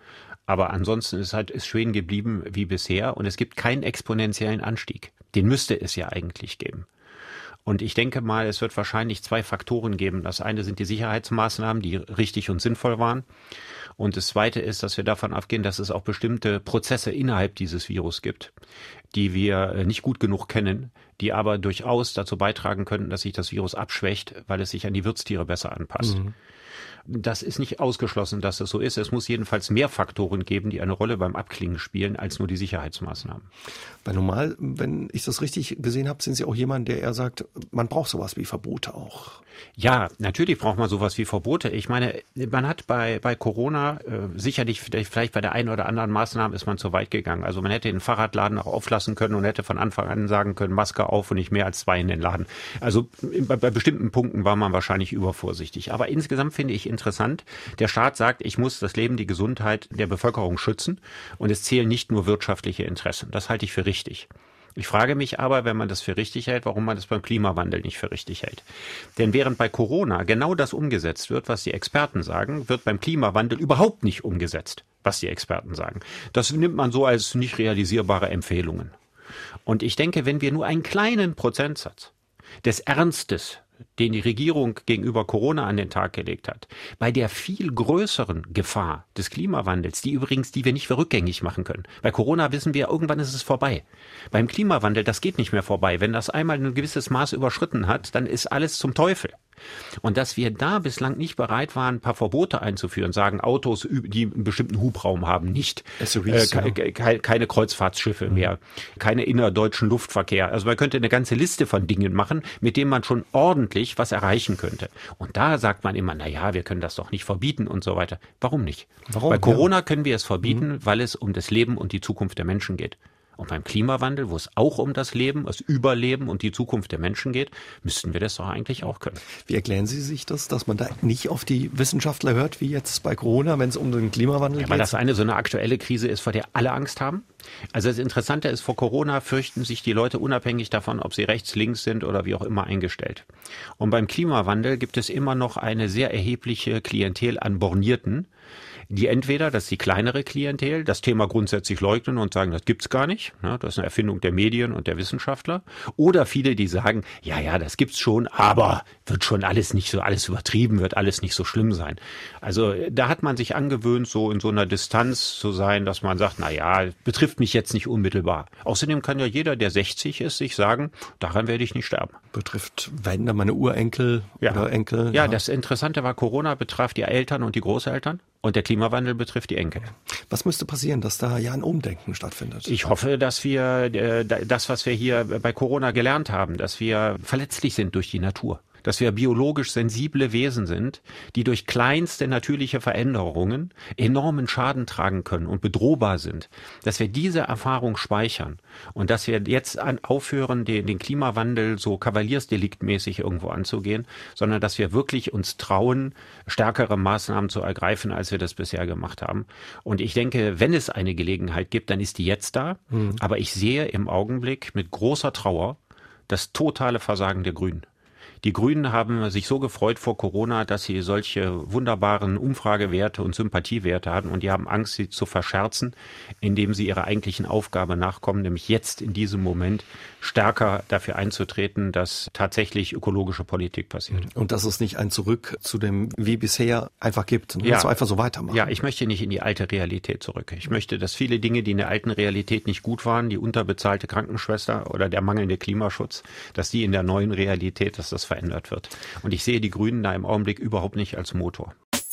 Aber ansonsten ist halt ist Schweden geblieben wie bisher und es gibt keinen exponentiellen Anstieg. Den müsste es ja eigentlich geben. Und ich denke mal, es wird wahrscheinlich zwei Faktoren geben. Das eine sind die Sicherheitsmaßnahmen, die richtig und sinnvoll waren. Und das zweite ist, dass wir davon ausgehen, dass es auch bestimmte Prozesse innerhalb dieses Virus gibt, die wir nicht gut genug kennen, die aber durchaus dazu beitragen könnten, dass sich das Virus abschwächt, weil es sich an die Wirtstiere besser anpasst. Mhm. Das ist nicht ausgeschlossen, dass das so ist. Es muss jedenfalls mehr Faktoren geben, die eine Rolle beim Abklingen spielen, als nur die Sicherheitsmaßnahmen. Weil normal, wenn ich das richtig gesehen habe, sind Sie auch jemand, der eher sagt, man braucht sowas wie Verbote auch. Ja, natürlich braucht man sowas wie Verbote. Ich meine, man hat bei bei Corona äh, sicherlich vielleicht, vielleicht bei der einen oder anderen Maßnahme ist man zu weit gegangen. Also man hätte den Fahrradladen auch auflassen können und hätte von Anfang an sagen können, Maske auf und nicht mehr als zwei in den Laden. Also bei, bei bestimmten Punkten war man wahrscheinlich übervorsichtig. Aber insgesamt finde ich interessant, der Staat sagt, ich muss das Leben, die Gesundheit der Bevölkerung schützen und es zählen nicht nur wirtschaftliche Interessen. Das halte ich für richtig. Ich frage mich aber, wenn man das für richtig hält, warum man das beim Klimawandel nicht für richtig hält. Denn während bei Corona genau das umgesetzt wird, was die Experten sagen, wird beim Klimawandel überhaupt nicht umgesetzt, was die Experten sagen. Das nimmt man so als nicht realisierbare Empfehlungen. Und ich denke, wenn wir nur einen kleinen Prozentsatz des Ernstes, den die Regierung gegenüber Corona an den Tag gelegt hat, bei der viel größeren Gefahr des Klimawandels, die übrigens, die wir nicht mehr rückgängig machen können. Bei Corona wissen wir, irgendwann ist es vorbei. Beim Klimawandel, das geht nicht mehr vorbei. Wenn das einmal ein gewisses Maß überschritten hat, dann ist alles zum Teufel. Und dass wir da bislang nicht bereit waren, ein paar Verbote einzuführen, sagen Autos, die einen bestimmten Hubraum haben, nicht, S U Vs, äh, ke- ke- keine Kreuzfahrtschiffe mhm. mehr, keine innerdeutschen Luftverkehr. Also man könnte eine ganze Liste von Dingen machen, mit denen man schon ordentlich was erreichen könnte. Und da sagt man immer, na ja, wir können das doch nicht verbieten und so weiter. Warum nicht? Warum? Bei Corona ja. können wir es verbieten, mhm. weil es um das Leben und die Zukunft der Menschen geht. Und beim Klimawandel, wo es auch um das Leben, das Überleben und die Zukunft der Menschen geht, müssten wir das doch eigentlich auch können. Wie erklären Sie sich das, dass man da nicht auf die Wissenschaftler hört, wie jetzt bei Corona, wenn es um den Klimawandel ja, geht? Weil das eine so eine aktuelle Krise ist, vor der alle Angst haben. Also das Interessante ist, vor Corona fürchten sich die Leute unabhängig davon, ob sie rechts, links sind oder wie auch immer eingestellt. Und beim Klimawandel gibt es immer noch eine sehr erhebliche Klientel an Bornierten, die entweder, das ist die kleinere Klientel, das Thema grundsätzlich leugnen und sagen, das gibt's gar nicht, ne, das ist eine Erfindung der Medien und der Wissenschaftler, oder viele, die sagen, ja, ja, das gibt's schon, aber wird schon alles nicht so, alles übertrieben, wird alles nicht so schlimm sein. Also da hat man sich angewöhnt, so in so einer Distanz zu sein, dass man sagt, na ja, betrifft mich jetzt nicht unmittelbar. Außerdem kann ja jeder, der sechzig ist, sich sagen, daran werde ich nicht sterben. Betrifft, wenn dann meine Urenkel ja. oder Enkel. Ja, ja, das Interessante war, Corona betraf die Eltern und die Großeltern. Und der Klimawandel betrifft die Enkel. Was müsste passieren, dass da ja ein Umdenken stattfindet? Ich hoffe, dass wir äh, das, was wir hier bei Corona gelernt haben, dass wir verletzlich sind durch die Natur. Dass wir biologisch sensible Wesen sind, die durch kleinste natürliche Veränderungen enormen Schaden tragen können und bedrohbar sind. Dass wir diese Erfahrung speichern und dass wir jetzt an, aufhören, den, den Klimawandel so kavaliersdeliktmäßig irgendwo anzugehen, sondern dass wir wirklich uns trauen, stärkere Maßnahmen zu ergreifen, als wir das bisher gemacht haben. Und ich denke, wenn es eine Gelegenheit gibt, dann ist die jetzt da. Mhm. Aber ich sehe im Augenblick mit großer Trauer das totale Versagen der Grünen. Die Grünen haben sich so gefreut vor Corona, dass sie solche wunderbaren Umfragewerte und Sympathiewerte hatten und die haben Angst, sie zu verscherzen, indem sie ihrer eigentlichen Aufgabe nachkommen, nämlich jetzt in diesem Moment stärker dafür einzutreten, dass tatsächlich ökologische Politik passiert. Und dass es nicht ein Zurück zu dem wie bisher einfach gibt, ne? Ja. Also einfach so weitermachen. Ja, ich möchte nicht in die alte Realität zurück. Ich möchte, dass viele Dinge, die in der alten Realität nicht gut waren, die unterbezahlte Krankenschwester oder der mangelnde Klimaschutz, dass die in der neuen Realität, dass das verändert wird. Und ich sehe die Grünen da im Augenblick überhaupt nicht als Motor.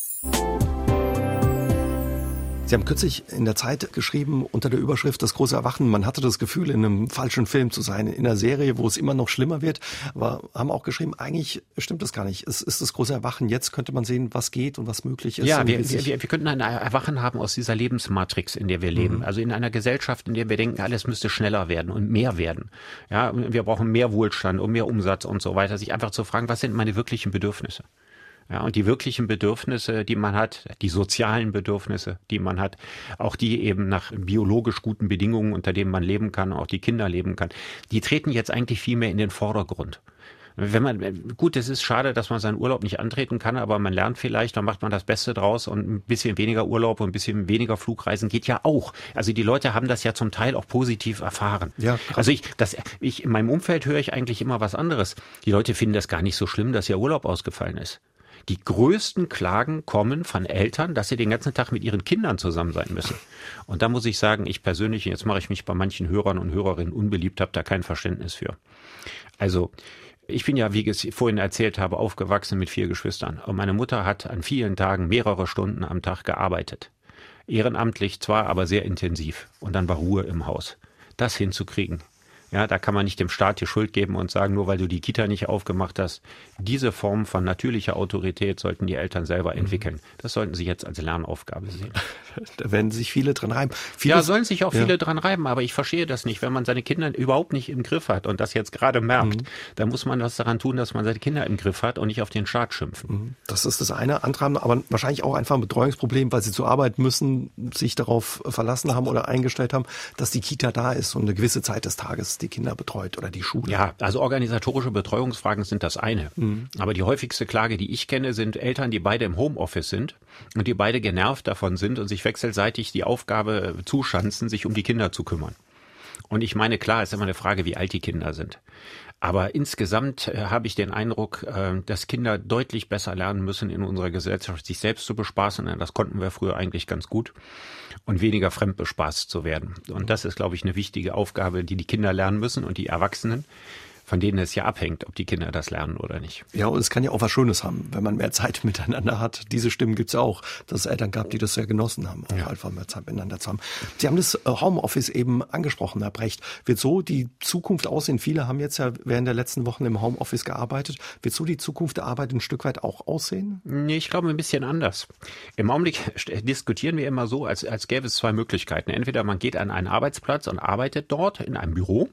Sie haben kürzlich in der Zeit geschrieben, unter der Überschrift Das große Erwachen, man hatte das Gefühl, in einem falschen Film zu sein, in einer Serie, wo es immer noch schlimmer wird, aber haben auch geschrieben, eigentlich stimmt das gar nicht. Es ist das große Erwachen, jetzt könnte man sehen, was geht und was möglich ist. Ja, wir, wir, wir könnten ein Erwachen haben aus dieser Lebensmatrix, in der wir leben. Mhm. Also in einer Gesellschaft, in der wir denken, alles müsste schneller werden und mehr werden. Ja, wir brauchen mehr Wohlstand und mehr Umsatz und so weiter. Sich einfach zu fragen, was sind meine wirklichen Bedürfnisse? Ja, und die wirklichen Bedürfnisse, die man hat, die sozialen Bedürfnisse, die man hat, auch die eben nach biologisch guten Bedingungen, unter denen man leben kann, auch die Kinder leben kann, die treten jetzt eigentlich viel mehr in den Vordergrund. Wenn man, gut, es ist schade, dass man seinen Urlaub nicht antreten kann, aber man lernt vielleicht, dann macht man das Beste draus und ein bisschen weniger Urlaub und ein bisschen weniger Flugreisen geht ja auch. Also die Leute haben das ja zum Teil auch positiv erfahren. Ja, also ich, das, ich, in meinem Umfeld höre ich eigentlich immer was anderes. Die Leute finden das gar nicht so schlimm, dass ihr Urlaub ausgefallen ist. Die größten Klagen kommen von Eltern, dass sie den ganzen Tag mit ihren Kindern zusammen sein müssen. Und da muss ich sagen, ich persönlich, jetzt mache ich mich bei manchen Hörern und Hörerinnen unbeliebt, habe da kein Verständnis für. Also, ich bin ja, wie ich es vorhin erzählt habe, aufgewachsen mit vier Geschwistern. Und meine Mutter hat an vielen Tagen mehrere Stunden am Tag gearbeitet. Ehrenamtlich zwar, aber sehr intensiv. Und dann war Ruhe im Haus. Das hinzukriegen. Ja, da kann man nicht dem Staat die Schuld geben und sagen, nur weil du die Kita nicht aufgemacht hast. Diese Form von natürlicher Autorität sollten die Eltern selber entwickeln. Das sollten sie jetzt als Lernaufgabe sehen. Da werden sich viele dran reiben. Vieles, ja, sollen sich auch viele ja. dran reiben, aber ich verstehe das nicht. Wenn man seine Kinder überhaupt nicht im Griff hat und das jetzt gerade merkt, mhm. dann muss man was daran tun, dass man seine Kinder im Griff hat und nicht auf den Staat schimpfen. Das ist das eine. Andere haben aber wahrscheinlich auch einfach ein Betreuungsproblem, weil sie zur Arbeit müssen, sich darauf verlassen haben oder eingestellt haben, dass die Kita da ist und eine gewisse Zeit des Tages die Kinder betreut oder die Schule. Ja, also organisatorische Betreuungsfragen sind das eine. Mhm. Aber die häufigste Klage, die ich kenne, sind Eltern, die beide im Homeoffice sind und die beide genervt davon sind und sich wechselseitig die Aufgabe zuschanzen, sich um die Kinder zu kümmern. Und ich meine, klar, ist immer eine Frage, wie alt die Kinder sind. Aber insgesamt äh, habe ich den Eindruck, äh, dass Kinder deutlich besser lernen müssen, in unserer Gesellschaft sich selbst zu bespaßen. Das konnten wir früher eigentlich ganz gut. Und weniger fremdbespaßt zu werden. Und das ist, glaube ich, eine wichtige Aufgabe, die die Kinder lernen müssen und die Erwachsenen, von denen es ja abhängt, ob die Kinder das lernen oder nicht. Ja, und es kann ja auch was Schönes haben, wenn man mehr Zeit miteinander hat. Diese Stimmen gibt's ja auch, dass es Eltern gab, die das sehr genossen haben, auch ja. einfach mehr Zeit miteinander zu haben. Sie haben das Homeoffice eben angesprochen, Herr Brecht. Wird so die Zukunft aussehen? Viele haben jetzt ja während der letzten Wochen im Homeoffice gearbeitet. Wird so die Zukunft der Arbeit ein Stück weit auch aussehen? Nee, ich glaube ein bisschen anders. Im Augenblick diskutieren wir immer so, als, als gäbe es zwei Möglichkeiten. Entweder man geht an einen Arbeitsplatz und arbeitet dort in einem Büro.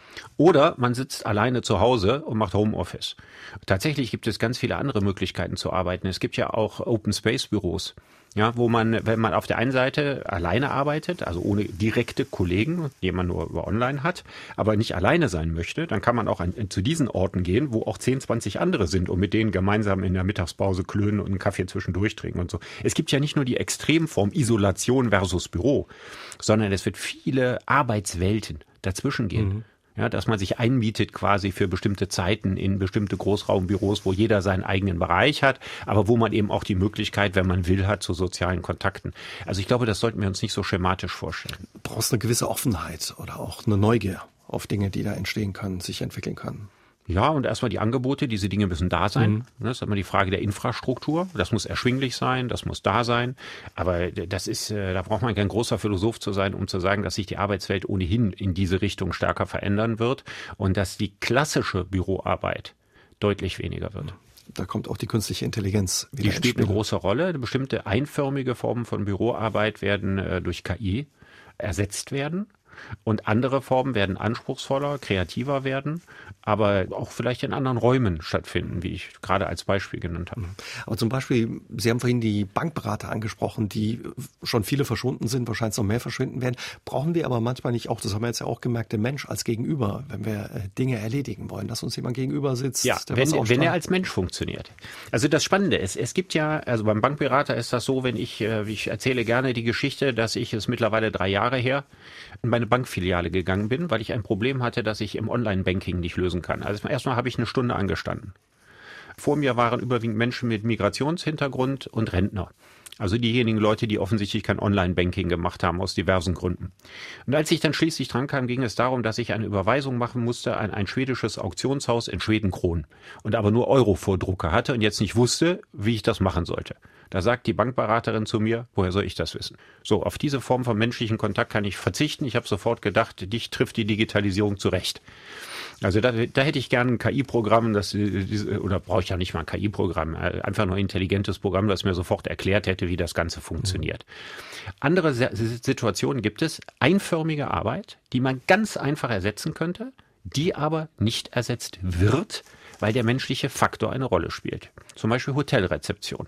Oder man sitzt alleine zu Hause und macht Homeoffice. Tatsächlich gibt es ganz viele andere Möglichkeiten zu arbeiten. Es gibt ja auch Open-Space-Büros, ja, wo man, wenn man auf der einen Seite alleine arbeitet, also ohne direkte Kollegen, die man nur über online hat, aber nicht alleine sein möchte, dann kann man auch an, zu diesen Orten gehen, wo auch zehn, zwanzig andere sind und mit denen gemeinsam in der Mittagspause klönen und einen Kaffee zwischendurch trinken und so. Es gibt ja nicht nur die Extremform Isolation versus Büro, sondern es wird viele Arbeitswelten dazwischen gehen. Mhm. Ja, dass man sich einmietet quasi für bestimmte Zeiten in bestimmte Großraumbüros, wo jeder seinen eigenen Bereich hat, aber wo man eben auch die Möglichkeit, wenn man will, hat zu sozialen Kontakten. Also ich glaube, das sollten wir uns nicht so schematisch vorstellen. Du brauchst eine gewisse Offenheit oder auch eine Neugier auf Dinge, die da entstehen können, sich entwickeln können. Ja, und erstmal die Angebote, diese Dinge müssen da sein. Mhm. Das ist immer die Frage der Infrastruktur. Das muss erschwinglich sein, das muss da sein. Aber das ist, da braucht man kein großer Philosoph zu sein, um zu sagen, dass sich die Arbeitswelt ohnehin in diese Richtung stärker verändern wird und dass die klassische Büroarbeit deutlich weniger wird. Da kommt auch die künstliche Intelligenz wieder. Die spielt eine große Rolle. Bestimmte einförmige Formen von Büroarbeit werden äh, durch K I ersetzt werden. Und andere Formen werden anspruchsvoller, kreativer werden, aber auch vielleicht in anderen Räumen stattfinden, wie ich gerade als Beispiel genannt habe. Aber zum Beispiel, Sie haben vorhin die Bankberater angesprochen, die schon viele verschwunden sind, wahrscheinlich noch mehr verschwinden werden. Brauchen wir aber manchmal nicht auch, das haben wir jetzt ja auch gemerkt, den Mensch als Gegenüber, wenn wir Dinge erledigen wollen, dass uns jemand gegenüber sitzt. Ja, der wenn, was wenn er als Mensch funktioniert. Also das Spannende ist, es gibt ja, also beim Bankberater ist das so, wenn ich, ich erzähle gerne die Geschichte, dass ich es mittlerweile drei Jahre her in meine Bankfiliale gegangen bin, weil ich ein Problem hatte, das ich im Online-Banking nicht lösen kann. Also erstmal habe ich eine Stunde angestanden. Vor mir waren überwiegend Menschen mit Migrationshintergrund und Rentner. Also diejenigen Leute, die offensichtlich kein Online-Banking gemacht haben, aus diversen Gründen. Und als ich dann schließlich dran kam, ging es darum, dass ich eine Überweisung machen musste an ein schwedisches Auktionshaus in Schwedenkronen und aber nur Euro-Vordrucke hatte und jetzt nicht wusste, wie ich das machen sollte. Da sagt die Bankberaterin zu mir, woher soll ich das wissen? So, auf diese Form von menschlichen Kontakt kann ich verzichten. Ich habe sofort gedacht, dich trifft die Digitalisierung zurecht. Also da, da hätte ich gerne ein K I-Programm, das oder brauche ich ja nicht mal ein K I-Programm, einfach nur ein intelligentes Programm, das mir sofort erklärt hätte, wie das Ganze funktioniert. Mhm. Andere Situationen gibt es, einförmige Arbeit, die man ganz einfach ersetzen könnte, die aber nicht ersetzt wird, weil der menschliche Faktor eine Rolle spielt. Zum Beispiel Hotelrezeption.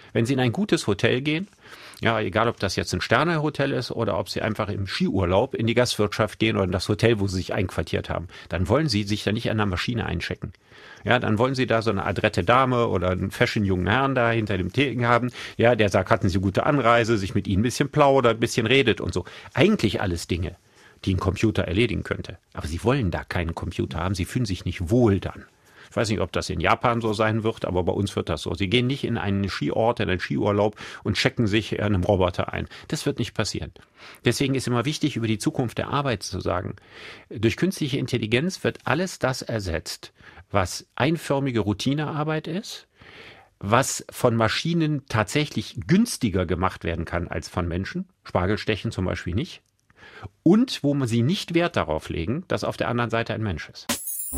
Wenn Sie in ein gutes Hotel gehen, ja, egal ob das jetzt ein Sternehotel ist oder ob Sie einfach im Skiurlaub in die Gastwirtschaft gehen oder in das Hotel, wo Sie sich einquartiert haben, dann wollen Sie sich da nicht an der Maschine einchecken. Ja, dann wollen Sie da so eine adrette Dame oder einen fashion jungen Herrn da hinter dem Theken haben, ja, der sagt, hatten Sie gute Anreise, sich mit Ihnen ein bisschen plaudert, ein bisschen redet und so. Eigentlich alles Dinge, die ein Computer erledigen könnte. Aber Sie wollen da keinen Computer haben, Sie fühlen sich nicht wohl dann. Ich weiß nicht, ob das in Japan so sein wird, aber bei uns wird das so. Sie gehen nicht in einen Skiort, in einen Skiurlaub und checken sich einem Roboter ein. Das wird nicht passieren. Deswegen ist immer wichtig, über die Zukunft der Arbeit zu sagen, durch künstliche Intelligenz wird alles das ersetzt, was einförmige Routinearbeit ist, was von Maschinen tatsächlich günstiger gemacht werden kann als von Menschen, Spargelstechen zum Beispiel nicht, und wo man sie nicht Wert darauf legen, dass auf der anderen Seite ein Mensch ist.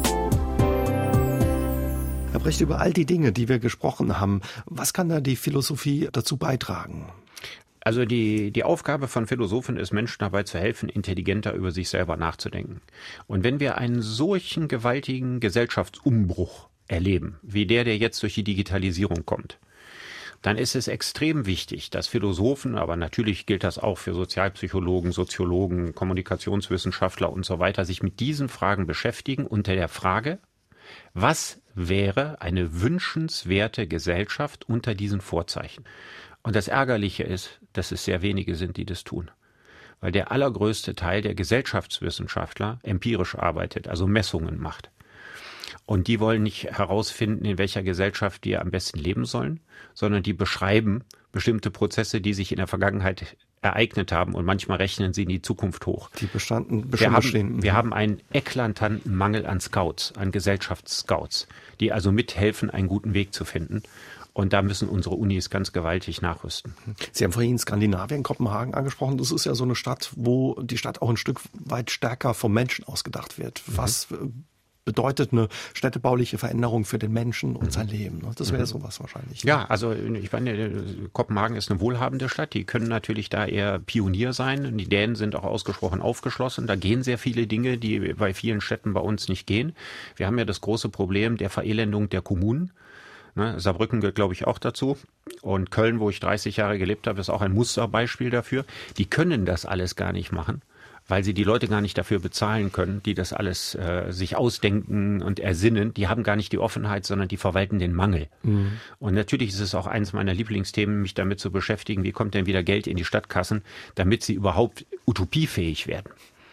Herr Brecht, über all die Dinge, die wir gesprochen haben, was kann da die Philosophie dazu beitragen? Also die, die Aufgabe von Philosophen ist, Menschen dabei zu helfen, intelligenter über sich selber nachzudenken. Und wenn wir einen solchen gewaltigen Gesellschaftsumbruch erleben, wie der, der jetzt durch die Digitalisierung kommt, dann ist es extrem wichtig, dass Philosophen, aber natürlich gilt das auch für Sozialpsychologen, Soziologen, Kommunikationswissenschaftler und so weiter, sich mit diesen Fragen beschäftigen unter der Frage, was wäre eine wünschenswerte Gesellschaft unter diesen Vorzeichen? Und das Ärgerliche ist, dass es sehr wenige sind, die das tun. Weil der allergrößte Teil der Gesellschaftswissenschaftler empirisch arbeitet, also Messungen macht. Und die wollen nicht herausfinden, in welcher Gesellschaft wir am besten leben sollen, sondern die beschreiben bestimmte Prozesse, die sich in der Vergangenheit ereignet haben, und manchmal rechnen sie in die Zukunft hoch. Die bestanden, wir, haben, wir haben einen eklatanten Mangel an Scouts, an Gesellschaftsscouts, die also mithelfen, einen guten Weg zu finden. Und da müssen unsere Unis ganz gewaltig nachrüsten. Sie haben vorhin Skandinavien, Kopenhagen angesprochen. Das ist ja so eine Stadt, wo die Stadt auch ein Stück weit stärker vom Menschen ausgedacht wird. Mhm. Was bedeutet eine städtebauliche Veränderung für den Menschen und sein Leben? Das wäre sowas wahrscheinlich. Ja, also ich meine, Kopenhagen ist eine wohlhabende Stadt. Die können natürlich da eher Pionier sein. Die Dänen sind auch ausgesprochen aufgeschlossen. Da gehen sehr viele Dinge, die bei vielen Städten bei uns nicht gehen. Wir haben ja das große Problem der Verelendung der Kommunen. Ne, Saarbrücken gehört, glaube ich, auch dazu. Und Köln, wo ich dreißig Jahre gelebt habe, ist auch ein Musterbeispiel dafür. Die können das alles gar nicht machen, weil sie die Leute gar nicht dafür bezahlen können, die das alles äh, sich ausdenken und ersinnen. Die haben gar nicht die Offenheit, sondern die verwalten den Mangel. Mhm. Und natürlich ist es auch eines meiner Lieblingsthemen, mich damit zu beschäftigen, wie kommt denn wieder Geld in die Stadtkassen, damit sie überhaupt utopiefähig werden.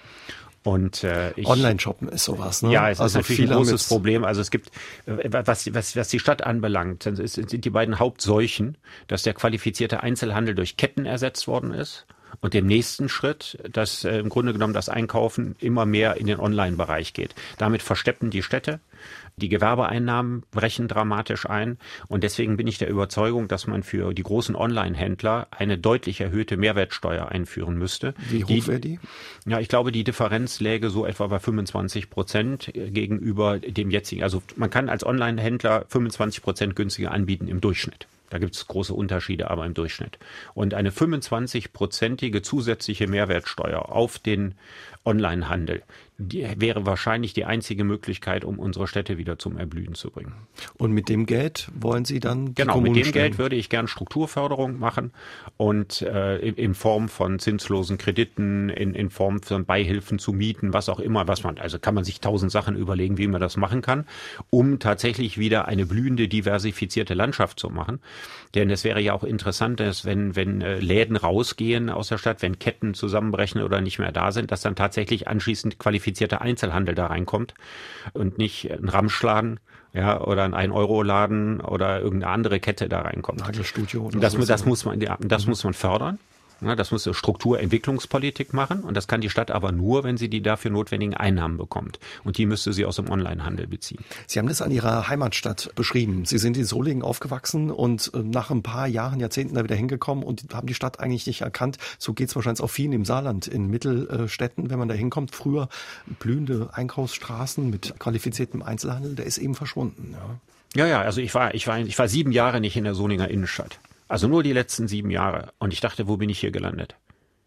Und äh, ich, Online-Shoppen ist sowas, ne? Ja, es also ist natürlich ein großes Problem. Also es gibt, was, was, was die Stadt anbelangt, dann sind die beiden Hauptseuchen, dass der qualifizierte Einzelhandel durch Ketten ersetzt worden ist. Und im nächsten Schritt, dass äh, im Grunde genommen das Einkaufen immer mehr in den Online-Bereich geht. Damit versteppen die Städte. Die Gewerbeeinnahmen brechen dramatisch ein. Und deswegen bin ich der Überzeugung, dass man für die großen Online-Händler eine deutlich erhöhte Mehrwertsteuer einführen müsste. Wie hoch wäre die? Ja, ich glaube, die Differenz läge so etwa bei fünfundzwanzig Prozent gegenüber dem jetzigen. Also man kann als Online-Händler fünfundzwanzig Prozent günstiger anbieten im Durchschnitt. Da gibt es große Unterschiede, aber im Durchschnitt. Und eine fünfundzwanzig-prozentige zusätzliche Mehrwertsteuer auf den Onlinehandel, die wäre wahrscheinlich die einzige Möglichkeit, um unsere Städte wieder zum Erblühen zu bringen. Und mit dem Geld wollen Sie dann die Genau, Kommunen mit dem stellen? Geld würde ich gern Strukturförderung machen und äh, in, in Form von zinslosen Krediten, in, in Form von Beihilfen zu Mieten, was auch immer, was man, also kann man sich tausend Sachen überlegen, wie man das machen kann, um tatsächlich wieder eine blühende, diversifizierte Landschaft zu machen. Denn es wäre ja auch interessant, dass wenn, wenn äh, Läden rausgehen aus der Stadt, wenn Ketten zusammenbrechen oder nicht mehr da sind, dass dann tatsächlich anschließend qualifizierter Einzelhandel da reinkommt und nicht ein Ramschladen, ja, oder ein ein-Euro-Laden oder irgendeine andere Kette da reinkommt. Nagelstudio oder das, so. das muss man, ja, das mhm. muss man fördern. Ja, das muss Strukturentwicklungspolitik machen und das kann die Stadt aber nur, wenn sie die dafür notwendigen Einnahmen bekommt. Und die müsste sie aus dem Onlinehandel beziehen. Sie haben das an Ihrer Heimatstadt beschrieben. Sie sind in Solingen aufgewachsen und nach ein paar Jahren, Jahrzehnten da wieder hingekommen und haben die Stadt eigentlich nicht erkannt. So geht es wahrscheinlich auch vielen im Saarland, in Mittelstädten, wenn man da hinkommt. Früher blühende Einkaufsstraßen mit qualifiziertem Einzelhandel, der ist eben verschwunden. Ja, ja, ja, also ich war, ich war, ich war sieben Jahre nicht in der Solinger Innenstadt. Also nur die letzten sieben Jahre. Und ich dachte, wo bin ich hier gelandet?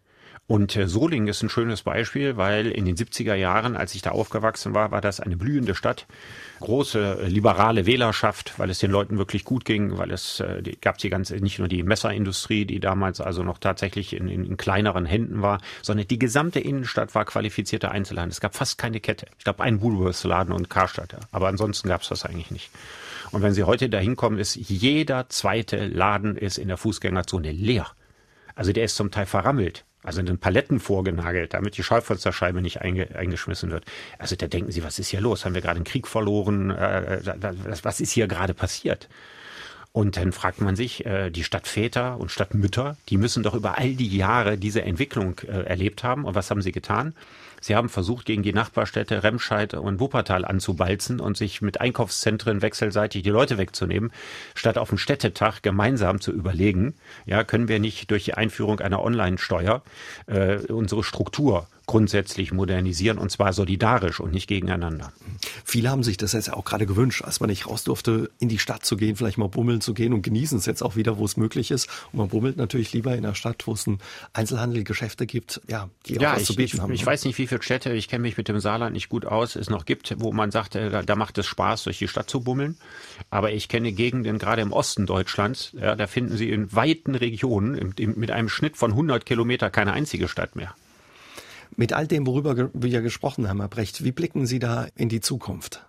Und äh, Solingen ist ein schönes Beispiel, weil in den siebziger Jahren, als ich da aufgewachsen war, war das eine blühende Stadt. Große äh, liberale Wählerschaft, weil es den Leuten wirklich gut ging, weil es äh, die, gab die ganze, nicht nur die Messerindustrie, die damals also noch tatsächlich in, in, in kleineren Händen war, sondern die gesamte Innenstadt war qualifizierter Einzelhandel. Es gab fast keine Kette. Ich glaube, einen Woolworths-Laden und Karstadt. Aber ansonsten gab es das eigentlich nicht. Und wenn Sie heute da hinkommen, ist jeder zweite Laden ist in der Fußgängerzone leer. Also der ist zum Teil verrammelt. Also in den Paletten vorgenagelt, damit die Schaufensterscheibe nicht einge, eingeschmissen wird. Also da denken Sie, was ist hier los? Haben wir gerade einen Krieg verloren? Äh, was ist hier gerade passiert? Und dann fragt man sich, äh, die Stadtväter und Stadtmütter, die müssen doch über all die Jahre diese Entwicklung äh, erlebt haben. Und was haben sie getan? Sie haben versucht, gegen die Nachbarstädte Remscheid und Wuppertal anzubalzen und sich mit Einkaufszentren wechselseitig die Leute wegzunehmen, statt auf dem Städtetag gemeinsam zu überlegen, ja, können wir nicht durch die Einführung einer Online-Steuer äh, unsere Struktur grundsätzlich modernisieren, und zwar solidarisch und nicht gegeneinander. Viele haben sich das jetzt auch gerade gewünscht, als man nicht raus durfte, in die Stadt zu gehen, vielleicht mal bummeln zu gehen, und genießen es jetzt auch wieder, wo es möglich ist. Und man bummelt natürlich lieber in der Stadt, wo es einen Einzelhandel, Geschäfte gibt, ja, die auch ja, was ich, zu bieten ich, haben. Ich weiß nicht, wie viele Städte, ich kenne mich mit dem Saarland nicht gut aus, es noch gibt, wo man sagt, da, da macht es Spaß, durch die Stadt zu bummeln. Aber ich kenne Gegenden, gerade im Osten Deutschlands, ja, da finden Sie in weiten Regionen im, im, mit einem Schnitt von hundert Kilometer keine einzige Stadt mehr. Mit all dem, worüber wir gesprochen haben, Herr Brecht, wie blicken Sie da in die Zukunft?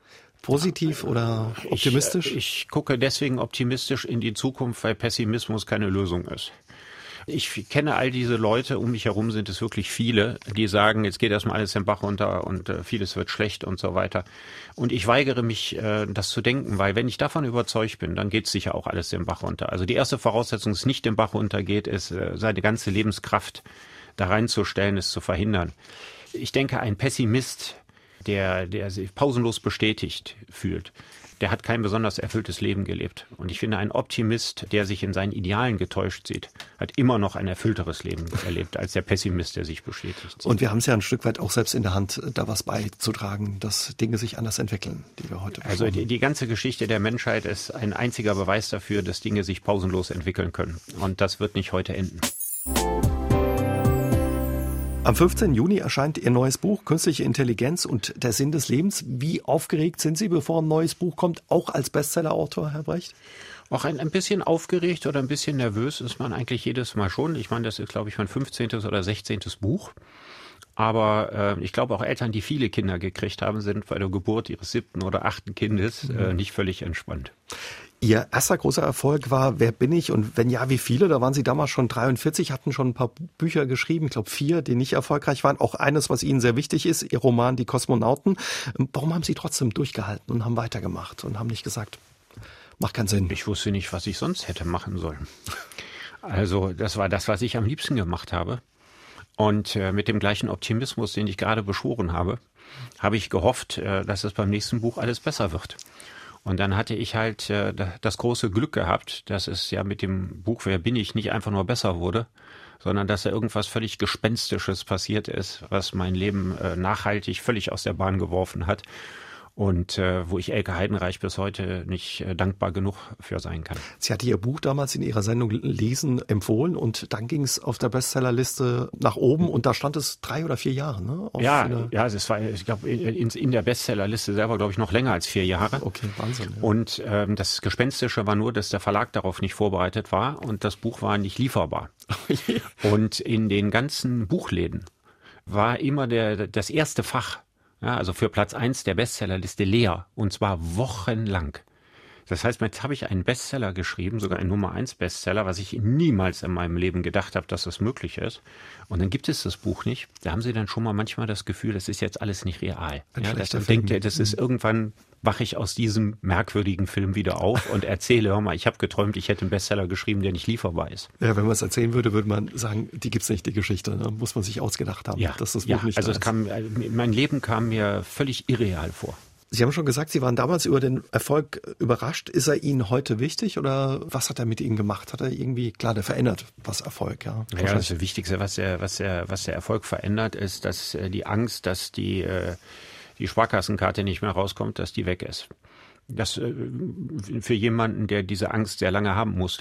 Positiv oder optimistisch? Ich, ich gucke deswegen optimistisch in die Zukunft, weil Pessimismus keine Lösung ist. Ich kenne all diese Leute, um mich herum sind es wirklich viele, die sagen, jetzt geht erstmal alles den Bach runter und äh, vieles wird schlecht und so weiter. Und ich weigere mich, äh, das zu denken, weil wenn ich davon überzeugt bin, dann geht sicher auch alles den Bach runter. Also die erste Voraussetzung, dass es nicht den Bach runtergeht, ist äh, seine ganze Lebenskraft da reinzustellen, es zu verhindern. Ich denke, ein Pessimist, der, der sich pausenlos bestätigt fühlt, der hat kein besonders erfülltes Leben gelebt. Und ich finde, ein Optimist, der sich in seinen Idealen getäuscht sieht, hat immer noch ein erfüllteres Leben erlebt als der Pessimist, der sich bestätigt sieht. Und wir haben es ja ein Stück weit auch selbst in der Hand, da was beizutragen, dass Dinge sich anders entwickeln, die wir heute Also die, die ganze Geschichte der Menschheit ist ein einziger Beweis dafür, dass Dinge sich pausenlos entwickeln können. Und das wird nicht heute enden. Am fünfzehnten Juni erscheint Ihr neues Buch Künstliche Intelligenz und der Sinn des Lebens. Wie aufgeregt sind Sie, bevor ein neues Buch kommt, auch als Bestsellerautor, Herr Brecht? Auch ein, ein bisschen aufgeregt oder ein bisschen nervös ist man eigentlich jedes Mal schon. Ich meine, das ist, glaube ich, mein fünfzehntes oder sechzehntes Buch. Aber äh, ich glaube, auch Eltern, die viele Kinder gekriegt haben, sind bei der Geburt ihres siebten oder achten Kindes äh, nicht völlig entspannt. Ihr erster großer Erfolg war Wer bin ich? Und wenn ja, wie viele? Da waren Sie damals schon dreiundvierzig, hatten schon ein paar Bücher geschrieben, ich glaube vier, die nicht erfolgreich waren. Auch eines, was Ihnen sehr wichtig ist, Ihr Roman Die Kosmonauten. Warum haben Sie trotzdem durchgehalten und haben weitergemacht und haben nicht gesagt, macht keinen Sinn? Ich wusste nicht, was ich sonst hätte machen sollen. Also das war das, was ich am liebsten gemacht habe. Und äh, mit dem gleichen Optimismus, den ich gerade beschworen habe, habe ich gehofft, äh, dass es beim nächsten Buch alles besser wird. Und dann hatte ich halt äh, das große Glück gehabt, dass es ja mit dem Buch Wer bin ich nicht einfach nur besser wurde, sondern dass da irgendwas völlig Gespenstisches passiert ist, was mein Leben äh, nachhaltig völlig aus der Bahn geworfen hat. Und äh, wo ich Elke Heidenreich bis heute nicht äh, dankbar genug für sein kann. Sie hatte Ihr Buch damals in Ihrer Sendung Lesen empfohlen und dann ging es auf der Bestsellerliste nach oben und da stand es drei oder vier Jahre, ne? Auf ja, eine... ja, es war, ich glaube, in, in der Bestsellerliste selber, glaube ich, noch länger als vier Jahre. Okay, Wahnsinn. Ja. Und ähm, das Gespenstische war nur, dass der Verlag darauf nicht vorbereitet war und das Buch war nicht lieferbar. Und in den ganzen Buchläden war immer der das erste Fach, ja, also für Platz eins der Bestsellerliste leer, und zwar wochenlang. Das heißt, jetzt habe ich einen Bestseller geschrieben, sogar einen Nummer eins Bestseller, was ich niemals in meinem Leben gedacht habe, dass das möglich ist. Und dann gibt es das Buch nicht. Da haben Sie dann schon mal manchmal das Gefühl, das ist jetzt alles nicht real. Ja, das denkt ihr, das ist irgendwann, wache ich aus diesem merkwürdigen Film wieder auf und erzähle, hör mal, ich habe geträumt, ich hätte einen Bestseller geschrieben, der nicht lieferbar ist. Ja, wenn man es erzählen würde, würde man sagen, die gibt's nicht, die Geschichte. Da muss man sich ausgedacht haben, ja, dass das Buch ja, nicht also da es ist. kam, mein Leben kam mir völlig irreal vor. Sie haben schon gesagt, Sie waren damals über den Erfolg überrascht. Ist er Ihnen heute wichtig oder was hat er mit Ihnen gemacht? Hat er irgendwie, klar, der verändert was Erfolg, ja? Ja, das Wichtigste, was der, was der, was der Erfolg verändert, ist, dass die Angst, dass die, die Sparkassenkarte nicht mehr rauskommt, dass die weg ist. Das für jemanden, der diese Angst sehr lange haben musste,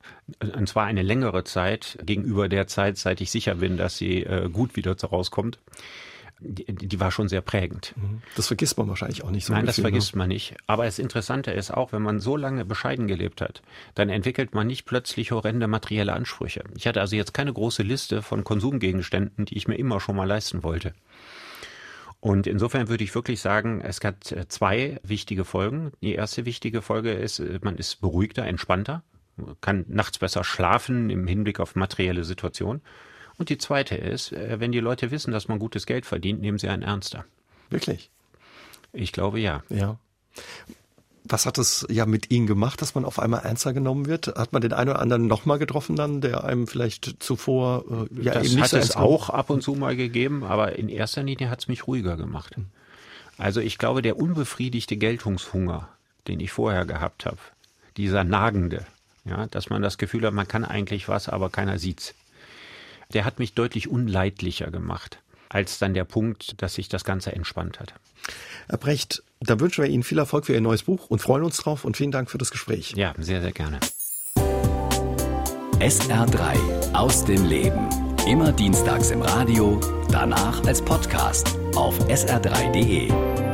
und zwar eine längere Zeit gegenüber der Zeit, seit ich sicher bin, dass sie äh, gut wieder rauskommt. Die, die war schon sehr prägend. Das vergisst man wahrscheinlich auch nicht so. Nein, das Gefühl, vergisst ne? man nicht. Aber das Interessante ist auch, wenn man so lange bescheiden gelebt hat, dann entwickelt man nicht plötzlich horrende materielle Ansprüche. Ich hatte also jetzt keine große Liste von Konsumgegenständen, die ich mir immer schon mal leisten wollte. Und insofern würde ich wirklich sagen, es hat zwei wichtige Folgen. Die erste wichtige Folge ist, man ist beruhigter, entspannter, kann nachts besser schlafen im Hinblick auf materielle Situation. Und die zweite ist, wenn die Leute wissen, dass man gutes Geld verdient, nehmen sie einen ernster. Wirklich? Ich glaube, ja. Ja. Was hat es ja mit Ihnen gemacht, dass man auf einmal ernster genommen wird? Hat man den einen oder anderen nochmal getroffen dann, der einem vielleicht zuvor äh, ja das eben nicht hat so es ernst auch ab und zu mal gegeben, aber in erster Linie hat es mich ruhiger gemacht. Also ich glaube, der unbefriedigte Geltungshunger, den ich vorher gehabt habe, dieser nagende, ja, dass man das Gefühl hat, man kann eigentlich was, aber keiner sieht's. Der hat mich deutlich unleidlicher gemacht, als dann der Punkt, dass sich das Ganze entspannt hat. Herr Brecht, dann wünschen wir Ihnen viel Erfolg für Ihr neues Buch und freuen uns drauf und vielen Dank für das Gespräch. Ja, sehr, sehr gerne. S R drei aus dem Leben. Immer dienstags im Radio, danach als Podcast auf S R drei punkt de.